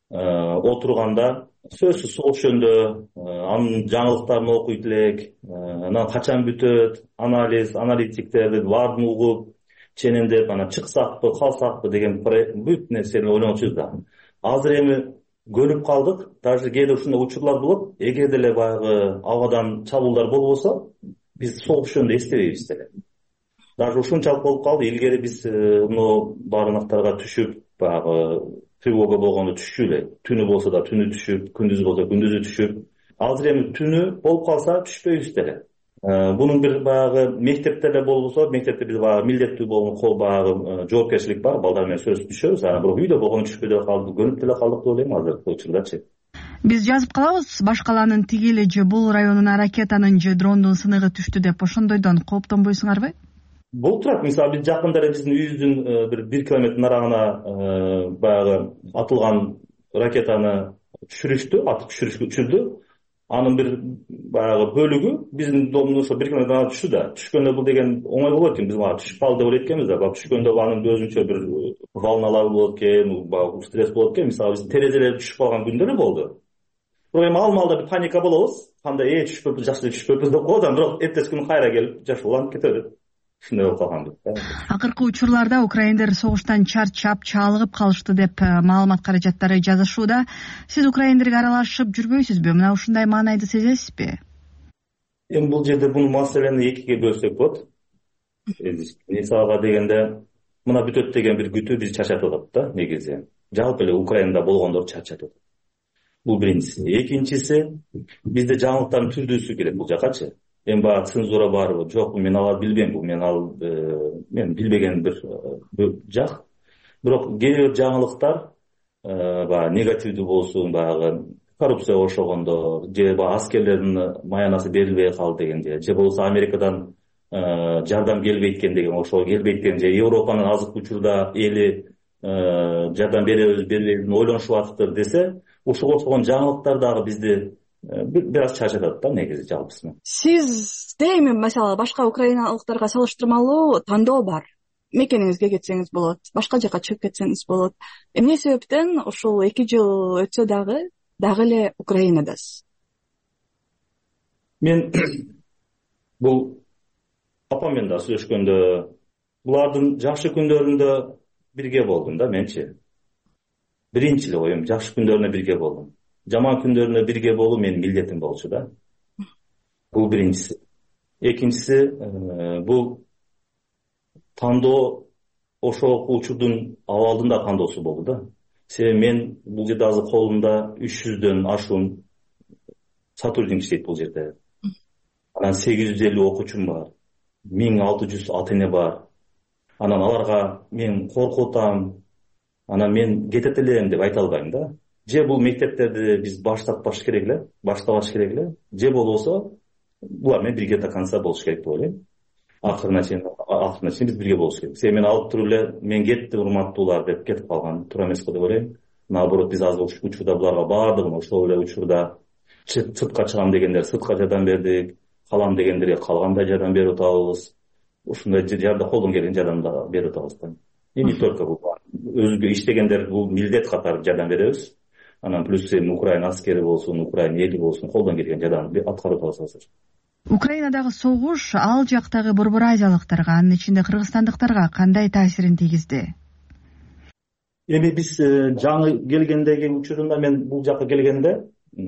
отурганда сөзсүз согуш жөнүндө анын жаңылыктарын окуйт элек, анан качан бүтөт, анализ, аналитиктерди баарын угуп, ченемдеп, анан чыксакпы, калсакпы деген бүт нерсени ойлончубуз да. Азыр эми көнүп калдык, даже кээде ушундай учурлар болот. Эгер деле баягы абадан чабуулдар болбосо, биз согуш жөнүндө эстебейбиз деле. Даже ушунчалык болуп калды. Илгери биз мына барынактарга түшүп, баягы тревога болгондо түшчү эле. Түнү болсо да түнү түшүп, күндүз болсо күндүзү түшүп. Азыр эми түнү болуп калса түшпөйбүз деле. Бунун бир баягы мектептерде болбосо, мектепте биз баягы милдеттүү болгон баягы жоопкерчилик бар, балдар менен сөз түшөбүз. Анан бирок үйдө болгондо түшпөй деле калдык, көнүп деле калдык деп ойлойм азыркы учурдачы. Биз жазып калабыз, башкаланын тигили же бул районуна ракетанын же дрондун сыныгы түштү деп, ошондойдон кооптонбойсуңарбы? Болуп турат. Мисалы биз жакында эле биздин үйүбүздүн бир бир километр нарагына баягы атылган ракетаны түшүрүштү, атып түшүрүштү. Анын бир баягы бөлүгү биздин домдун ошо бир километр нарагына түштү да. Түшкөндө бул деген оңой болот экен, биз баягы түшүп калды деп ойлойт экенбиз да. Баягы түшкөндө анын өзүнчө бир волналар болот экен, баягы стресс болот экен. Мисалы биз терезелер түшүп калган күндөр болду. Бирок эми ал маалда бир паника болобуз. Кандай э түшпөпүз, жакшы түшпөпүз деп коет, бирок эртеси күнү кайра келип жашооланып кетет. Ушундай болуп калган. Акыркы учурларда украиндер согуштан чарчап, чалыгып калышты деп маалымат каражаттары жазышууда. Сиз украиндерге аралашып жүрбөйсүзбү? Мына ушундай маанайды сезесизби? Эми бул жерде бул маселени экиге бөлсөк болот. Мисалга дегенде, мына бүтөт деген бир күтүү биз чачатып атат да, негизи. Жалпы эле Украинада болгондор чачатып атат. Бул биринчиси. Экинчиси, бизде жаңылыктардын түрдүүсү келет бул жакачы. Эми баягы цензура барбы, жокпу, мен аларды билбейм. Бул мен ал мен билбеген бир жак. Бирок кээ бир жаңылыктар баягы негативдүү болсун, баягы коррупцияга ошогондо, же баягы аскерлердин маянасы берилбей калды дегенде, же болбосо Америкадан жардам келбейт экен деген, ошого келбейт экен, же Европанын азыркы учурда эли жардам беребиз, бербейбиз ойлонушуп атыптыр десе, ошого окшогон жаңылыктар дагы бизди бир аз чачатат да негизи жалпысынан. Сизде эми мисалы башка украиналыктарга салыштырмалуу тандоо бар. Мекениңизге кетсеңиз болот, башка жака чыгып кетсеңиз болот. Эмне себептен ушул эки жыл өтсө дагы дагы эле Украинадасыз? Мен бул апам менен да сүйлөшкөндө, булардын жакшы күндөрүндө бирге болдум да менчи. Биринчи эле оюм, жакшы күндөрүндө бирге болдум. Жаман күндөрүндө бирге болуу менин милдетим болчу да. Бул биринчиси. Экинчиси, бул тандоо ошол учурдун абалдын да тандоосу болду да. Себеби мен бул жерде азыр колумда үч жүздөн ашуун сотрудник иштейт бул жерде. Анан сегиз жүз элүү окуучум бар. миң алты жүз ата эне бар. Анан аларга мен коркутам. Анан мен кетет элем деп айта албайм да. Же бул мектептерди биз баштатпаш керек эле, баштабаш керек эле, же болбосо булар менен бирге до конца болуш керек деп ойлойм. акырына чейин акырына чейин биз бирге болуш керекпиз. Эми мени алып туруп эле мен кеттим урматтуулар деп кетип калган туура эмес го деп ойлойм. Наоборот, биз азыр учурда буларга баардыгын ошол эле учурда сыртка чыгам дегендер сыртка жардам бердик, калам дегендерге калгандай жардам берип атабыз. Ушундай жардам колдон келген жардамды берип атабыз да. И не только бул өзгө иштегендер бул милдет катары жардам беребиз. Анан плюс эми Украина аскери болсун, Украина эли болсун, колдон келген жардамды аткарып атабыз азыр. Украинадагы согуш ал жактагы Борбор Азиялыктарга, анын ичинде кыргызстандыктарга кандай таасирин тийгизди? Эми биз жаңы келгендеги учурунда мен бул жакка келгенде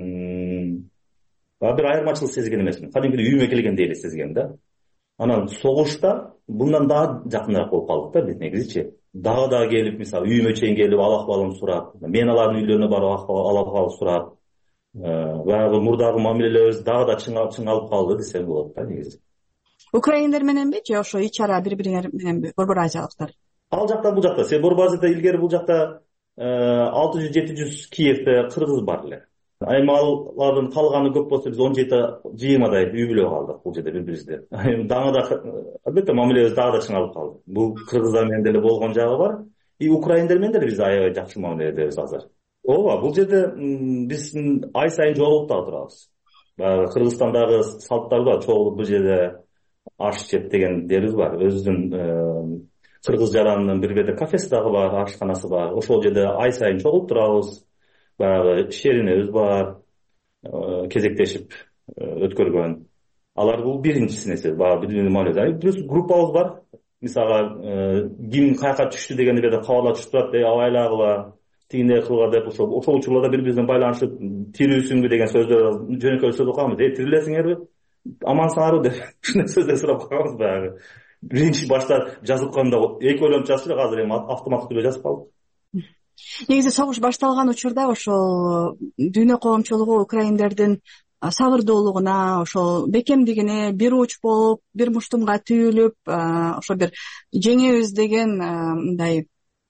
бир айырмачылык сезген эмесмин. Кадимки үйүмө келгендей эле сезгем да. Анан согушта bundan daha жакыныраак болуп калдык да биз негизичи. Дагы дагы келип, мисалы, үйүмө чейин келип ал акыбалын сурап, мен алардын үйлөрүнө барып ал акыбалын сурап, баягы мурдагы мамилелерибиз дагы да чыңалып калды десем болот да негизи. Украиндер мененби же ошо ич ара бири-бириңер мененби Борбор Азиялыктар? Ал жакта бул жакта. Себеби Борбор Азияда илгери бул жакта алты жүз жети жүз Киевде кыргыз бар эле. Эми алардын калганы көп болсо биз он жети жыйырмадай үй бүлө калдык бул жерде бири-бирибизде. Дагы да албетте мамилебиз дагы да чыңалып калды. Бул кыргыздар менен деле болгон жагы бар. И украиндер менен деле биз аябай жакшы мамиледебиз азыр. Ооба, бул жерде биз ай сайын жолугуп дагы турабыз. Баягы Кыргызстандагы салттар бар, чогулуп бул жерде аш жеп дегендерибиз бар. Өзүнүн кыргыз жаранынын бир бирде кафеси дагы бар, ашканасы бар. Ошол жерде ай сайын чогулуп турабыз. Баягы шеринебиз бар, кезектешип өткөргөн. Алар бул биринчиси нерсе, баягы бири-бири мамиле. Плюс группабыз бар. Мисалы, ким каяка түштү дегенде бир кабарлар түшүп турат, эй абайлагыла, тигиндей кылгыла деп ошол ошол учурларда бири-бирибизден байланышып, тирүүсүңбү деген сөздөр, жөнөкөй сөз окуганбыз. Эй, тирилесиңерби? Амансыңарбы деп ушундай сөздөр сурап калганбыз баягы. Биринчи башта жазып калганда эки ойлонуп жазып элек, азыр эми автоматтык түрдө жазып калдык. Негизи согуш башталган учурда ошол дүйнө коомчулугу украиндердин сабырдуулугуна, ошол бекемдигине бир уч болуп, бир муштумга түйүлүп, ошо бир жеңебиз деген мындай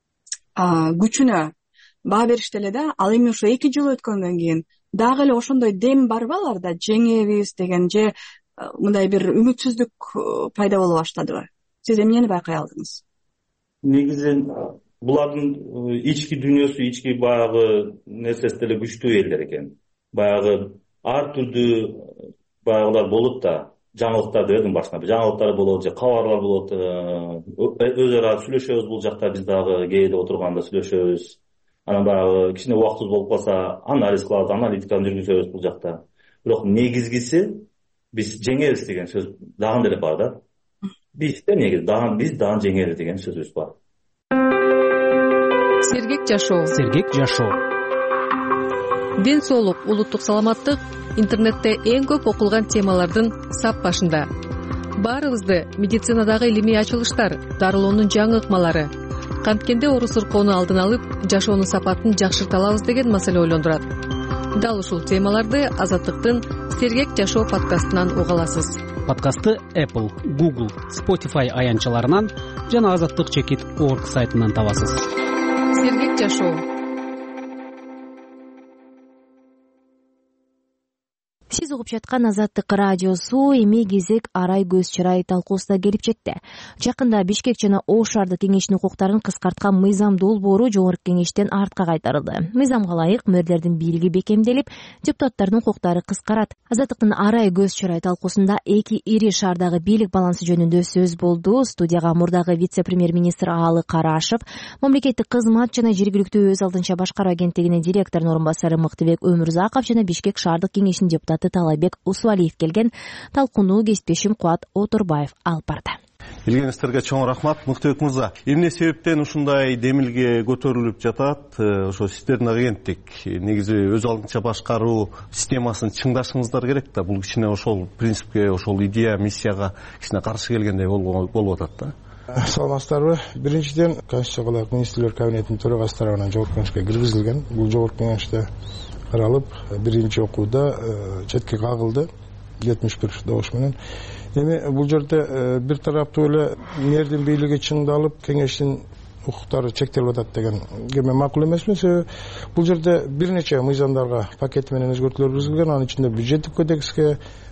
күчүнө баа беришти эле да. Ал эми ошо эки жыл өткөндөн кийин дагы эле ошондой дем барбы аларда, жеңебиз деген же мындай бир үмүтсүздүк пайда боло баштадыбы? Сиз эмнени байкай алдыңыз? Негизи булардын ички дүйнөсү, ички баягы нерсеси деле күчтүү элдер экен. Баягы ар түрдүү баягылар болуп да, жаңылыктарды өзүнүн башына жаңылыктар болот, же кабарлар болот, өз ара сүйлөшөбүз бул жакта, биз дагы кээде отурганда сүйлөшөбүз. Анан баягы кичине убактыбыз болуп калса, анализ кылабыз, аналитиканы жүргүзөбүз бул жакта. Бирок негизгиси биз жеңебиз деген сөз дагы деле бар да. Биз да негизи дагы биз дагы жеңебиз деген сөзүбүз бар. Сергек жашоо. Сергек жашоо. Ден соолук, улуттук саламаттык интернетте эң көп окулган темалардын сап башында. Баарыбызды медицинадагы илимий ачылыштар, дарылоонун жаңы ыкмалары, канткенде оору сыркоону алдын алып, жашоонун сапатын жакшырта алабыз деген маселе ойлондурат. Дал ушул темаларды Азаттыктын Сергек жашоо подкастынан уга аласыз. Подкастты Apple, Google, Spotify аянтчаларынан жана азаттык чекит точка орг сайтынан табасыз. Сергек жашоо. Сиз угуп жаткан Азаттык радиосу эми кезек арай көз чырай талкуусуна келип жетти. Жакында Бишкек жана Ош шаардык кеңешинин укуктарын кыскарткан мыйзам долбоору жогорку кеңештен артка кайтарылды. Мыйзамга ылайык мэрлердин бийлиги бекемделип, депутаттардын укуктары кыскарат. Азаттыктын арай көз чырай талкуусунда эки ири шаардагы бийлик балансы жөнүндө сөз болду. Студияга мурдагы вице-премьер-министр Аалы Карашев, мамлекеттик кызмат жана жергиликтүү өз алдынча башкаруу агенттигинин директорунун орун басары Мыктыбек Өмүрзаков жана Бишкек шаардык кеңешинин депутаты Талайбек Усвалиев келген. Талкууну кесиптешим Кубат Отурбаев алып барды. Келгениңиздерге чоң рахмат. Мыктыбек мырза, эмне себептен ушундай демилге көтөрүлүп жатат? Ошо сиздердин агенттик негизи өз алдынча башкаруу системасын чыңдашыңыздар керек да. Бул кичине ошол принципке, ошол идея, миссияга кичине каршы келгендей болуп атат да. Саламатсыздарбы? Биринчиден, Конституциялык министрлер кабинетинин төрагасы тарабынан жогорку кеңешке киргизилген. Бул жогорку кеңеште каралып, биринчи окууда четке кагылды жетимиш бир добуш менен. Эми бул жерде бир тараптуу эле мэрдин бийлиги чыңдалып, кеңештин укуктары чектелип атат деген мен макул эмесмин. Себеби бул жерде бир нече мыйзамдарга пакети менен өзгөртүүлөр киргизилген, анын ичинде бюджеттик кодекске,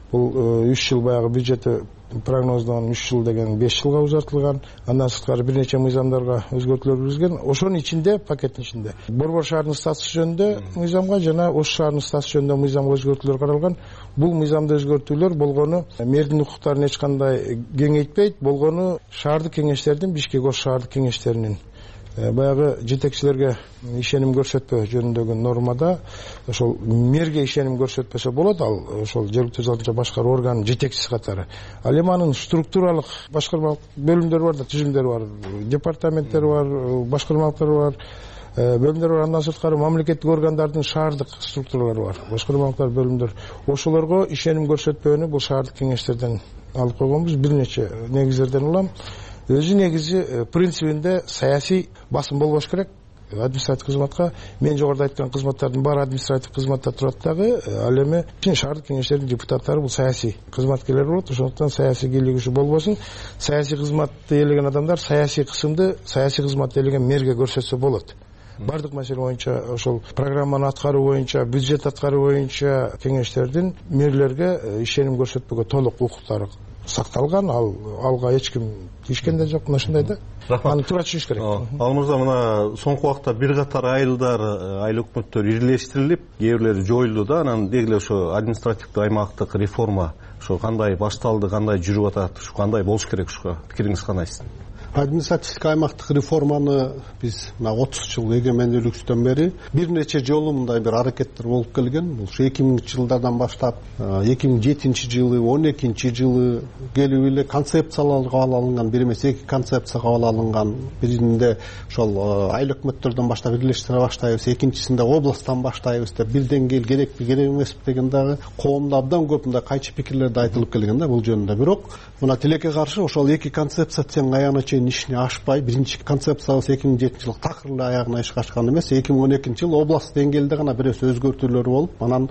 бул үч жыл баягы бюджети прогноздогон үч жыл деген беш жылга узартылган. Андан сырткары бир нече мыйзамдарга өзгөртүүлөр киргизген. Ошонун ичинде, пакеттин ичинде Борбор шаарынын статусу жөнүндө мыйзамга жана Ош шаарынын статусу жөнүндө мыйзамга өзгөртүүлөр каралган. Бул мыйзамда өзгөртүүлөр болгону мэрдин укуктарын эч кандай кеңейтпейт, болгону шаардык кеңештердин, Бишкек Ош шаардык кеңештеринин баягы жетекчилерге ишеним көрсөтпөө жөнүндөгү нормада ошол мэрге ишеним көрсөтпөсө болот, ал ошол жергиликтүү өз алдынча башкаруу органынын жетекчиси катары. Ал эми анын структуралык башкармалык бөлүмдөрү бар да, түзүмдөрү бар, департаменттери бар, башкармалыктары бар, бөлүмдөр бар. Андан сырткары мамлекеттик органдардын шаардык структуралары бар, башкармалыктар, бөлүмдөр. Ошолорго ишеним көрсөтпөөнү бул шаардык кеңештерден алып койгонбуз. Бир нече негиздерден улам. Өзү негизи принцибинде саясий басым болбош керек административдик кызматка. Мен жогоруда айткан кызматтардын баары административдик кызматта турат дагы. Ал эми шаардык кеңештердин депутаттары бул саясий кызматкерлер болот. Ошондуктан саясий кийлигишүү болбосун. Саясий кызматты ээлеген адамдар саясий кысымды, саясий кызматты ээлеген мэрге көрсөтсө болот. Бардык маселе боюнча, ошол программаны аткаруу боюнча, бюджет аткаруу боюнча кеңештердин мэрлерге ишеним көрсөтпөгө толук укуктары сакталган. Ал алга эч ким тийишкен да жок. Ушундай да. Аны туура түшүнүш керек. Ал мырза, мына соңку убакта бир катар айылдар, айыл өкмөттөр ирилештирилип, кээ бирлери жоюлду да. Анан деги эле ошо административдик аймактык реформа ошо кандай башталды, кандай жүрүп атат, ушу кандай болуш керек, ушуга пикириңиз кандай сиздин? Административдик аймактык реформаны биз мына отуз жыл эгемендүүлүктөн бери бир нече жолу мындай бир аракеттер болуп келген. Бул эки миңинчи жылдардан баштап эки миң жетинчи жылы, он экинчи жылы келип эле концепциялар кабыл алынган, бир эмес эки концепция кабыл алынган. Биринде ошол айыл өкмөттөрдөн баштап бирлештире баштайбыз, экинчисинде областтан баштайбыз деп бир деңгээл керекпи, керек эмеспи деген дагы коомдо абдан көп мындай кайчы пикирлерди айтылып келген да бул жөнүндө. Бирок мына тилекке каршы ошол эки концепция тең аягына чейин ишине ашпай, биринчи концепциябыз эки миң жетинчи жылы такыр эле аягына ишке ашкан эмес, эки миң он экинчи жылы област деңгээлде гана бир эс өзгөртүүлөр болуп, анан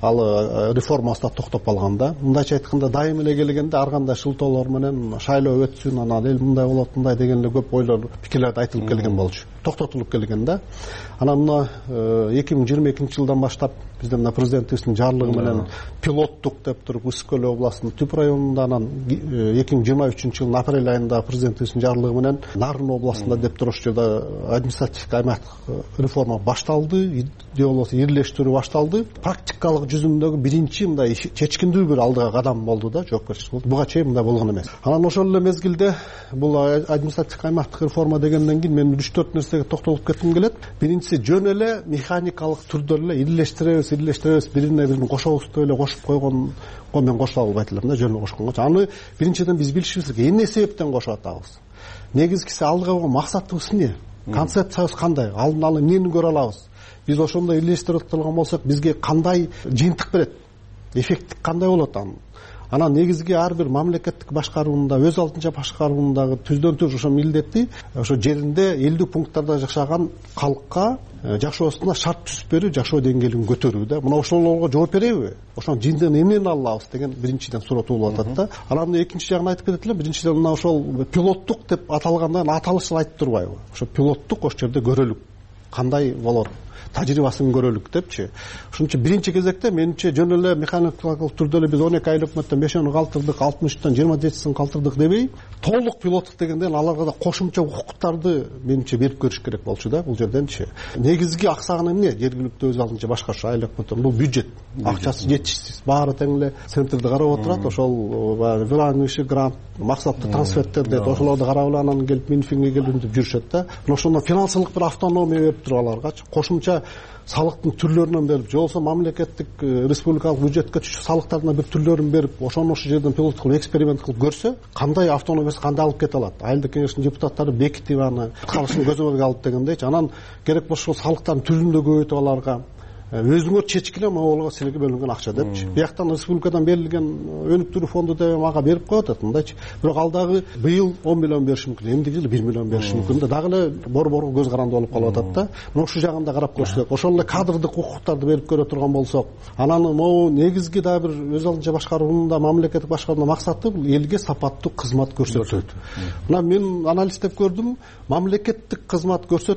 ал реформасы да токтоп калган да. Мындайча айтканда, дайым эле келгенде ар кандай шылтоолор менен шайлоо өтсүн, анан эл мындай болот, мындай деген эле көп ойлор, пикирлер айтылып келген болчу. Токтотулуп келген да. Анан мына эки миң жыйырма экинчи жылдан баштап бизде мына президентибиздин жарлыгы менен пилоттук деп туруп Ысык көл областынын Түп районунда, анан эки миң жыйырма үчүнчү жылдын апрель айында президентибиздин жарлыгы менен Нарын областында деп туруп ошол жерде административдик аймактык реформа башталды, же болбосо ирилештирүү башталды. Практикалык жүзүндөгү биринчи мындай чечкиндүү бир алдыга кадам болду да, жоопкерчилик болду. Буга чейин мындай болгон эмес. Анан ошол эле мезгилде бул административдик аймактык реформа дегенден кийин мен үч төрт нерсеге токтолуп кетким келет. Биринчиси, жөн эле механикалык түрдө эле ирилештиребиз, ирилештиребиз, бирине бирин кошобуз деп эле кошуп койгонго мен кошула албайт элем да, жөн эле кошконго. Аны биринчиден биз билишибиз керек, эмне себептен кошуп атабыз? Негизгиси алдыга койгон максатыбыз эмне? Концепциябыз кандай? Алдын ала эмнени көрө алабыз? Биз ошондой ирилештирип турган болсок, бизге кандай жыйынтык берет? Эффекти кандай болот анын? Анан негизги ар бир мамлекеттик башкаруунда, өз алдынча башкаруундагы түздөн түз ошо милдети ошо жеринде элдүү пункттарда жашаган калкка жашоосуна шарт түзүп берүү, жашоо деңгээлин көтөрүү да. Мына ошолорго жооп береби? Ошонун жыйынтыгын эмнени ала алабыз деген биринчиден суроо туулуп атат да. Анан экинчи жагын айтып кетет элем. Биринчиден мына ошол пилоттук деп аталгандан аталышы айтып турбайбы? Ошо пилоттук ошол жерде көрөлүк. Кандай болот? Тажрыйбасын көрөлүк депчи. Ошон үчүн биринчи кезекте менимче жөн эле механикалык түрдө эле биз он эки айыл өкмөттөн бешөөнү калтырдык, алтымыш үчтөн жыйырма жетисин калтырдык дебей, толук пилоттук дегенден аларга да кошумча укуктарды менимче берип көрүш керек болчу да бул жерденчи. Негизги аксаган эмне? Жергиликтүү өз алдынча башкаруу айыл өкмөттөр бул бюджет. Акчасы жетишсиз. Баары тең эле центрди карап отурат. Ошол выращивающий грант, максаттуу трансферттер дейт. Ошолорду карап эле анан келип Минфинге келип жүрүшөт да. Ошондон финансылык бир автономия берип туруп аларгачы, кошумча салыктын түрлөрүнөн берип, же болбосо мамлекеттик республикалык бюджетке түшүп салыктардын бир түрлөрүн берип, ошону ошол жерден пилот кылып эксперимент кылып көрсө, кандай автономиясы кандай алып кете алат? Айылдык кеңештин депутаттары бекитип аны карашын көзөмөлгө алып дегендейчи. Анан керек болсо салыктардын түрүн да көбөйтүп аларга өзүңөр чечкиле, могулга силерге бөлүнгөн акча депчи. Бияктан республикадан берилген өнүктүрүү фонду деп мага берип коет атат мындайчы. Бирок ал дагы быйыл он миллион бериши мүмкүн, эмдиги жылы бир миллион бериши мүмкүн да. Дагы эле борборго көз каранды болуп калып атат да. Мына ушул жагын да карап көрсөк, ошол эле кадрдык укуктарды берип көрө турган болсок, анан могу негизги дагы бир өз алдынча башкаруунда, мамлекеттик башкаруунда максаты бул элге сапаттуу кызмат көрсөтүү. Мына мен анализдеп көрдүм, мамлекеттик кызмат көрсөтүү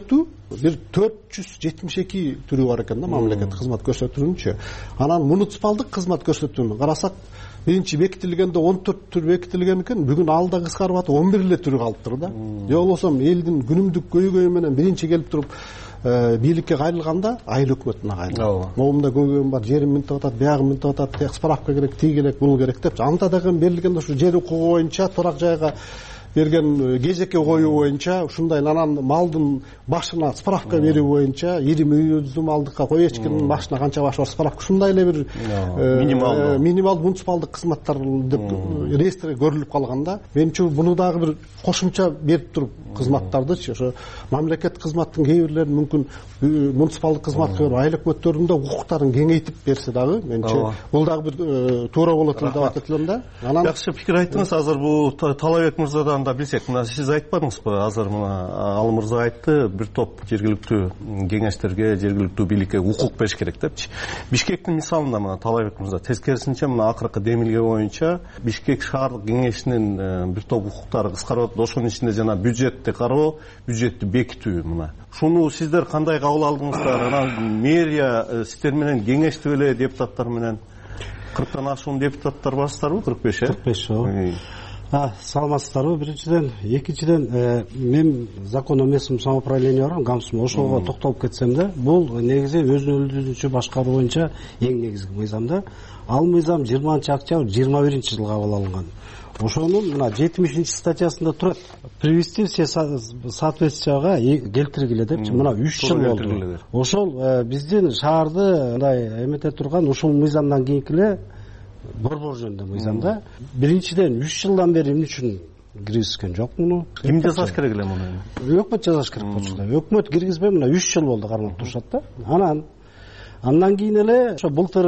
бир төрт жүз жетимиш эки түрү бар экен да мамлекеттик кызмат көрсөтүүнүнчү. Анан муниципалдык кызмат көрсөтүүнү карасак, биринчи бекитилгенде он төрт түр бекитилген экен, бүгүн ал да кыскарып атып он бир эле түрү калыптыр да. Же болбосо элдин күнүмдүк көйгөйү менен биринчи келип туруп бийликке кайрылганда айыл өкмөтүнө кайрылат. Могумда көйгөйүм бар, жерим минтип атат, биягым минтип атат, тияк справка керек, тиги керек, бул керек деп. Анда дагы берилген ушу жер укугу боюнча турак жайга берген кезекке коюу боюнча, ушундай анан малдын башына справка берүү боюнча, ирим үйүздү малдыкка кой эчкинин башына канча баш бар справка, ушундай эле бир минималдуу минималдуу муниципалдык кызматтар деп реестрге көрүлүп калганда, менимче буну дагы бир кошумча берип туруп кызматтардычы, ошо мамлекеттик кызматтын кээ бирлерин мүмкүн муниципалдык кызматка берип айыл өкмөттөрдүн да укуктарын кеңейтип берсе дагы, менимче бул дагы бир туура болот деп атат элем да. Анан жакшы пикир айттыңыз. Азыр бул Талабек мырзадан да билсек, мына сиз айтпадыңызбы? Азыр мына ал мырза айтты, бир топ жергиликтүү кеңештерге, жергиликтүү бийликке укук бериш керек депчи. Бишкектин мисалында мына Талабек мырза тескерисинче мына акыркы демилге боюнча Бишкек шаардык кеңешинин бир топ укуктары кыскарып атат. Ошонун ичинде жана бюджетти кароо, бюджетти бекитүү мына. Шуну сиздер кандай кабыл алдыңыздар? Анан мэрия сиздер менен кеңештип эле депутаттар менен кырктан ашуун депутаттар барсыздарбы? кырк беш э? кырк беш ооба. Саламатсыздарбы? Биринчиден, экинчиден, мен закон о местном самоуправлении бар, гамсум, ошого токтолуп кетсем да, бул негизи өзүн өзүнчө башкаруу боюнча эң негизги мыйзам да. Ал мыйзам жыйырманчы октябрь жыйырма биринчи жылы кабыл алынган. Ошонун мына жетимишинчи статьясында турат, привести все соответствияга келтиргиле депчи. Мына үч жыл болду. Ошол биздин шаарды мындай эмете турган ушул мыйзамдан кийинки эле борбор жөнүндө мыйзамда. Биринчиден үч жылдан бери эмне үчүн киргизген жок муну? Ким жасаш керек эле муну? Өкмөт жасаш керек болчу да. Өкмөт киргизбей мына үч жыл болду кармап турушат да. Анан Андан кийин эле ошо былтыр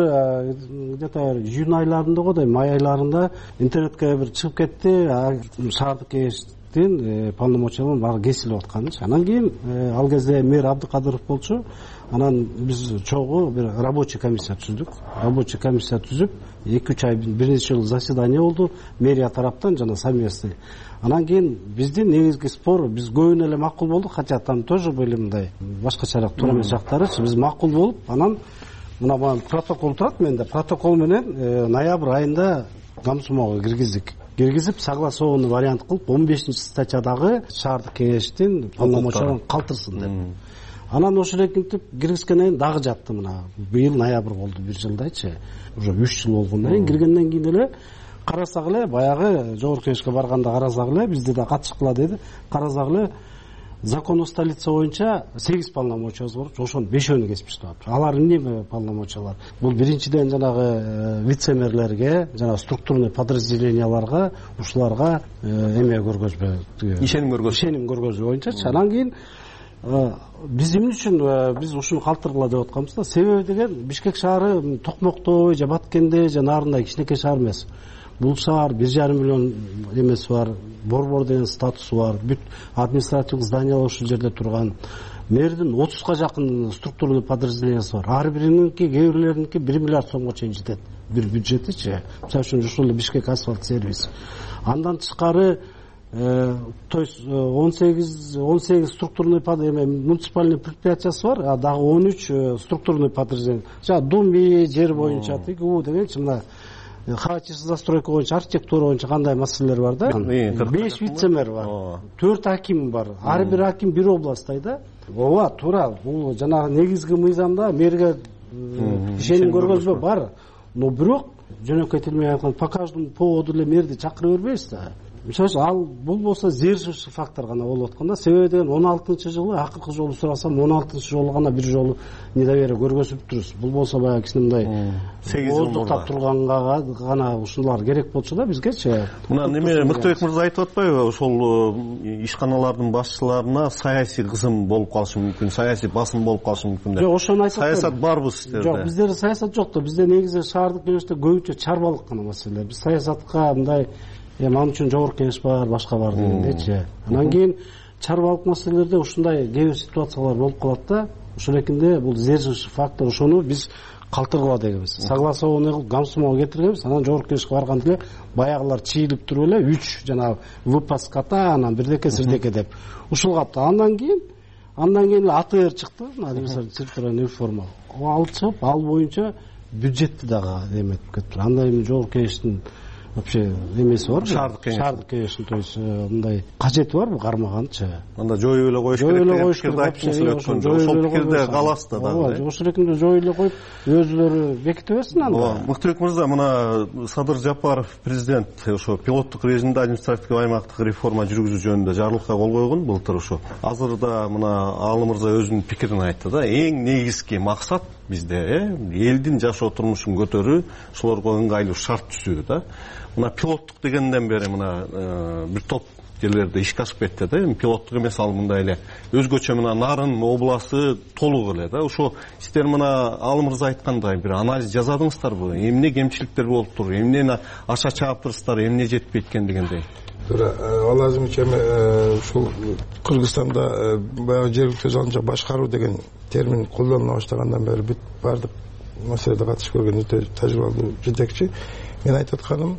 где-то июнь айларында годой, май айларында интернетке бир чыгып кетти, шаардык кеңештин полномочияларын баары кесилип атканы. Анан кийин ал кезде мэр Абдыкадыров болчу. Анан биз чогуу бир рабочий комиссия түздүк. Рабочий комиссия түзүп, эки үч ай бир нече жыл заседание болду мэрия тараптан жана совместный. Анан кийин биздин негизги спор, биз көбүнө эле макул болдук, хотя там тоже были мындай башкачараак туура эмес жактары, биз макул болуп, анан мына протокол турат менде, протокол менен ноябрь айында гамсумого киргиздик. Киргизип, согласованный вариант кылып, он бешинчи статьядагы шаардык кеңештин полномочияларын калтырсын деп. Анан ошол экинтип киргизгенден кийин дагы жатты мына. Быйыл ноябрь болду, бир жылдайчы. Уже үч жыл болгондон кийин киргенден кийин эле карасак эле, баягы жогорку кеңешке барганда карасак эле, бизде да катышкыла деди. Карасак эле закон о столице боюнча сегиз полномочиябыз бар, ошонун бешөөнү кесип атат. Алар эмне полномочиялар? Бул биринчиден жанагы вице-мэрлерге, жана структурный подразделенияларга, ушуларга эме көргөзбө, ишеним көргөзбө, ишеним көргөзүү боюнча. Анан кийин биз эмне үчүн биз ушуну калтыргыла деп атканбыз да. Себеби деген Бишкек шаары Токмоктой же Баткенде же нарындай кичинекей шаар эмес. Бул шаар бир жарым миллион эмеси бар, борбор деген статусу бар, бүт административдик зданиялар ушул жерде турган. Мэрдин отузга жакын структурный подразделениясы бар. Ар бирининки, кээ бирлериники бир миллиард сомго чейин жетет. Бир бюджетичи. Мисалы үчүн ушул эле Бишкек асфальт сервис. Андан тышкары то есть он сегиз он сегиз структурный муниципальный предприятиясы бар, а дагы он үч структурный подразделение. Жана думи жер боюнча тигүү дегенчи мына хаотичный застройка боюнча, архитектура боюнча кандай маселелер бар да? беш вице-мэр бар, төрт аким бар. Ар бир аким бир областтай да. Ооба, туура. Бул жанагы негизги мыйзамда мэрге ишеним көргөзбө бар. Но бирок жөнөкөй тил менен айтканда по каждому поводу эле мэрди чакыра бербейбиз да. Мисалы ал бул болсо сдерживающий фактор гана болуп атканда, себеби деген он алтынчы жылы акыркы жолу сурасам он алтынчы жолу гана бир жолу недоверие көргөзүп турбуз. Бул болсо баягы кичинекей ооздуктап турганга гана ушулар керек болчу да бизгечи. Мына неме Мыктыбек мырза айтып атпайбы, ошол ишканалардын башчыларына саясий кызым болуп калышы мүмкүн, саясий басым болуп калышы мүмкүн деп. Жок, ошону айтып атпайм. Саясат барбы сиздерде? Жок, биздерде саясат жок да. Бизде негизи шаардык кеңеште көбүнчө чарбалык гана маселе. Биз саясатка мындай эми ал үчүн жогорку кеңеш бар, башка бар дегендечи. Анан кийин чарбалык маселелерде ушундай кээ бир ситуациялар болуп калат да. Ошол экинде бул сдерживающий фактор, ошону биз калтыргыла дегенбиз. Согласованный кылып гамсумого кетиргенбиз. Анан жогорку кеңешке барганда эле баягылар чийилип туруп эле үч жана выпаската, анан бирдеке сирдеке деп ушул капты. Андан кийин андан кийин эле аты эр чыкты административный территориальный реформа. Ал чыгып, ал боюнча бюджетти дагы эметип кетти. Анда эми жогорку кеңештин вообще эмеси бар, шаардык кеңеш, шаардык кеңештин, то есть мындай кажети барбы кармаганчы? Анда жоюп эле коюш керек деген пикирди айттыңыз эле өткөндө. Ошол пикирде каласыз да дагы. Ооба, ошол эркинде жоюп эле коюп, өзүлөрү беките берсин анда. Ооба, Мыктыбек мырза, мына Садыр Жапаров президент ошо пилоттук режимде административдик аймактык реформа жүргүзүү жөнүндө жарлыкка кол койгон былтыр. Ошо азыр да мына Аалы мырза өзүнүн пикирин айтты да. Эң негизги максат бизде элдин жашоо турмушун көтөрүү, ошолорго ыңгайлуу шарт түзүү да. Мына пилоттук дегенден бери мына бир топ жерлерде ишке ашып кетти да. Эми пилоттук эмес, ал мындай эле өзгөчө мына Нарын областы толук эле да. Ошо сиздер мына Аалы мырза айткандай бир анализ жасадыңыздарбы? Эмне кемчиликтер болуптур, эмнени аша чааптырсыздар, эмне жетпейт экен дегендей. туура ал азырынча эми ушул Кыргызстанда баягы жергиликтүү өз алдынча башкаруу деген термин колдонула баштагандан бери бүт баардык маселеде катышып көргөн өтө тажрыйбалуу жетекчи. Мен айтып атканым,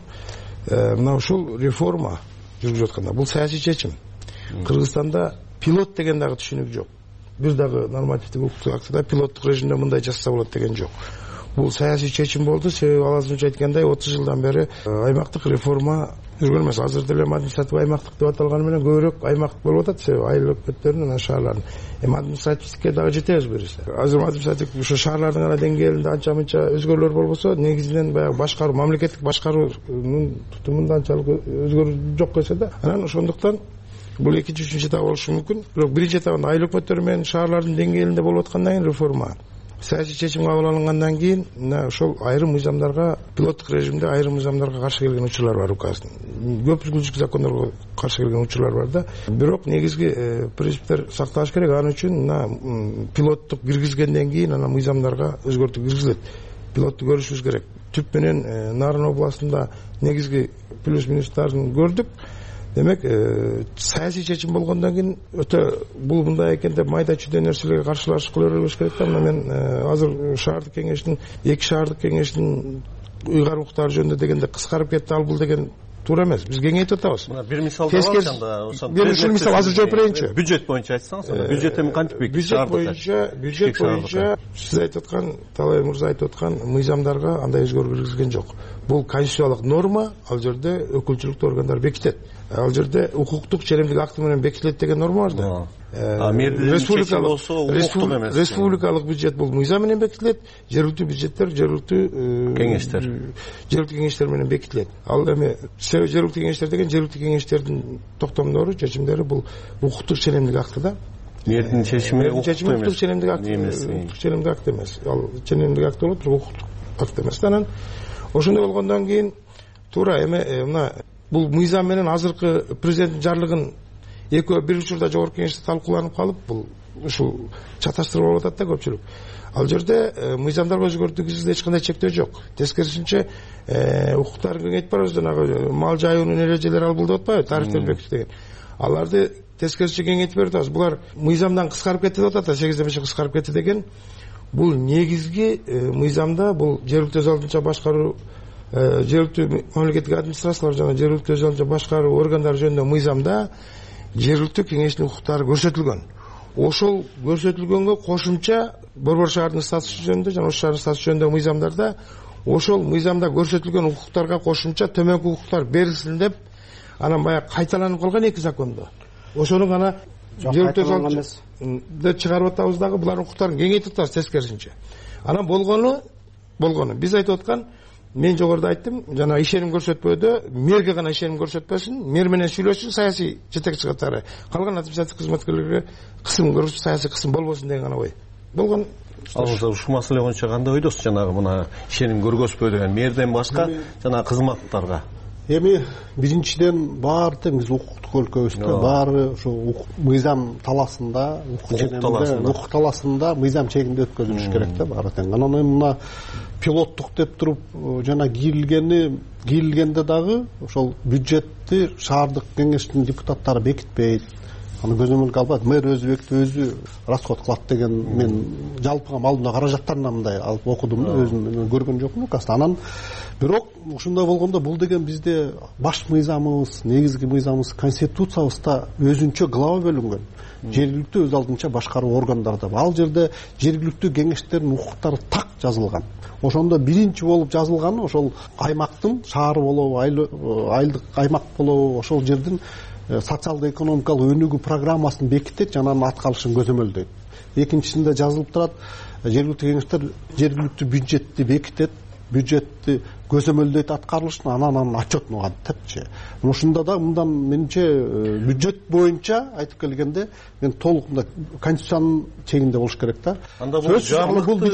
мына ушул реформа жүргүзүп атканда бул саясий чечим. Кыргызстанда пилот деген дагы түшүнүк жок. Бир дагы нормативдик укуктук актыда пилоттук режимде мындай жасаса болот деген жок. Бул саясий чечим болду. Себеби ал азырынча айткандай отуз жылдан бери аймактык реформа жүргөн эмес. Азыр деле административ аймактык деп аталганы менен көбүрөөк аймак болуп атат. Себеби айыл өкмөттөрүнүн шаарлардын. Эми административдикке дагы жетебиз берсе. Азыр административ ошо шаарлардын гана деңгээлинде анча мынча өзгөрүүлөр болбосо, негизинен баягы башкаруу, мамлекеттик башкаруунун тутумунда анчалык өзгөрүү жок эсе да. Анан ошондуктан бул экинчи, үчүнчү этап болушу мүмкүн. Бирок биринчи этабында айыл өкмөттөрү менен шаарлардын деңгээлинде болуп аткандан кийин реформа саясий чечим кабыл алынгандан кийин мына ошол айрым мыйзамдарга, пилоттук режимде айрым мыйзамдарга каршы келген учурлар бар указдын. Көп өзгөчө закондорго каршы келген учурлар бар да. Бирок негизги принциптер сакталыш керек. Анын үчүн мына пилоттук киргизгенден кийин анан мыйзамдарга өзгөртүү киргизилет. Пилотту көрүшүбүз керек. Түп менен Нарын областында негизги плюс минустарын көрдүк. Демек, саясий чечим болгондон кийин өтө бул мындай экен деп майда чүйдө нерселерге каршылашып кыла бербеш керек да. Мен азыр шаардык кеңештин, эки шаардык кеңештин уйгар укуктары жөнүндө дегенде кыскарып кетти, ал бул деген туура эмес. Биз кеңейтип атабыз. Мына бир мисал да бар анда, ошон. Бир мисал азыр жооп берейинчи. Бюджет боюнча айтсаңыз, бюджет эми кантип бекитилди? Бюджет боюнча, бюджет боюнча сиз айтып аткан, Талай мырза айтып аткан мыйзамдарга андай өзгөрүү киргизилген жок. Бул конституциялык норма, ал жерде өкүлчүлүктүү органдар бекитет. Ал жерде укуктук черемдик акты менен бекитилет деген норма бар да. А мэрдин чечими болсо укуктук эмес. Республикалык бюджет бул мыйзам менен бекитилет, жергиликтүү бюджеттер жергиликтүү кеңештер, жергиликтүү кеңештер менен бекитилет. Ал эми жергиликтүү кеңештер деген жергиликтүү кеңештердин токтомдору, чечимдери бул укуктук черемдик акты да. Мэрдин чечими укуктук черемдик акты эмес. Укуктук черемдик акты эмес. Ал черемдик акты болот, бирок укуктук акты эмес. Анан ошондой болгондон кийин туура эми мына бул мыйзам менен азыркы президенттин жарлыгын экөө бир учурда жогорку кеңеште талкууланып калып, бул ушул чаташтырып алып атат да көпчүлүк. Ал жерде мыйзамдарга өзгөртүү киргизүүгө эч кандай чектөө жок. Тескерисинче укуктарын кеңейтип барабыз, жанагы мал жайуунун эрежелери ал бул деп атпайбы, тарифтер бекитүү деген. Аларды тескерисинче кеңейтип берип атабыз. Булар мыйзамдан кыскарып кетти деп атат, сегизден бешке кыскарып кетти деген. Бул негизги мыйзамда бул жергиликтүү өз алдынча башкаруу, жергиликтүү мамлекеттик администрациялар жана жергиликтүү өз алдынча башкаруу органдары жөнүндө мыйзамда жергиликтүү кеңештин укуктары көрсөтүлгөн. Ошол көрсөтүлгөнгө кошумча Борбор шаардын статусу жөнүндө жана Ош шаарынын статусу жөнүндө мыйзамдарда ошол мыйзамда көрсөтүлгөн укуктарга кошумча төмөнкү укуктар берилсин деп анан баягы кайталанып калган эки закондо. Ошону гана жергиликтүү өз алдынча чыгарып атабыз дагы, булардын укуктарын кеңейтип атабыз тескерисинче. Анан болгону болгону биз айтып аткан, мен жогоруда айттым, жана ишеним көрсөтпөдө мэрге гана ишеним көрсөтпөсүн, мэр менен сүйлөшсүн саясий жетекчи катары. Калган административдик кызматкерлерге кысым көрсөтүп саясий кысым болбосун деген гана ой. Болгон. Ал ушул маселе боюнча кандай ойдосуз? Жанагы мына ишеним көргөзбөө деген мэрден башка жана кызматтарга. Эми биринчиден баары тең биз укуктук өлкөбүздө баары ошо мыйзам талаасында, укук талаасында мыйзам чегинде өткөзүлүш керек да баары тең. Анан эми мына пилоттук деп туруп жана кийилгени кийилгенде дагы ошол бюджетти шаардык кеңештин депутаттары бекитпейт. аны көзөмөлгө албайт. Мэр өзү бекитип өзү расход кылат деген мен жалпыга малдуу каражаттарына мындай алып окудум да, өзүм көргөн жокмун каста. Анан бирок ушундай болгондо бул деген бизде баш мыйзамыбыз, негизги мыйзамыбыз, конституциябызда өзүнчө глава бөлүнгөн. Жергиликтүү өз алдынча башкаруу органдарда. Ал жерде жергиликтүү кеңештердин укуктары так жазылган. Ошондо биринчи болуп жазылганы ошол аймактын, шаар болобу, айылдык аймак болобу, ошол жердин социалдык экономикалык өнүгүү программасын бекитет жана анын аткарышын көзөмөлдөйт. Экинчисинде жазылып турат, жергиликтүү кеңештер жергиликтүү бюджетти бекитет, бюджетти көзөмөлдөйт аткарылышын, анан анын отчетун угат депчи. Ушунда да мындан менимче бюджет боюнча айтып келгенде мен толук мындай конституциянын чегинде болуш керек да. Анда бул бир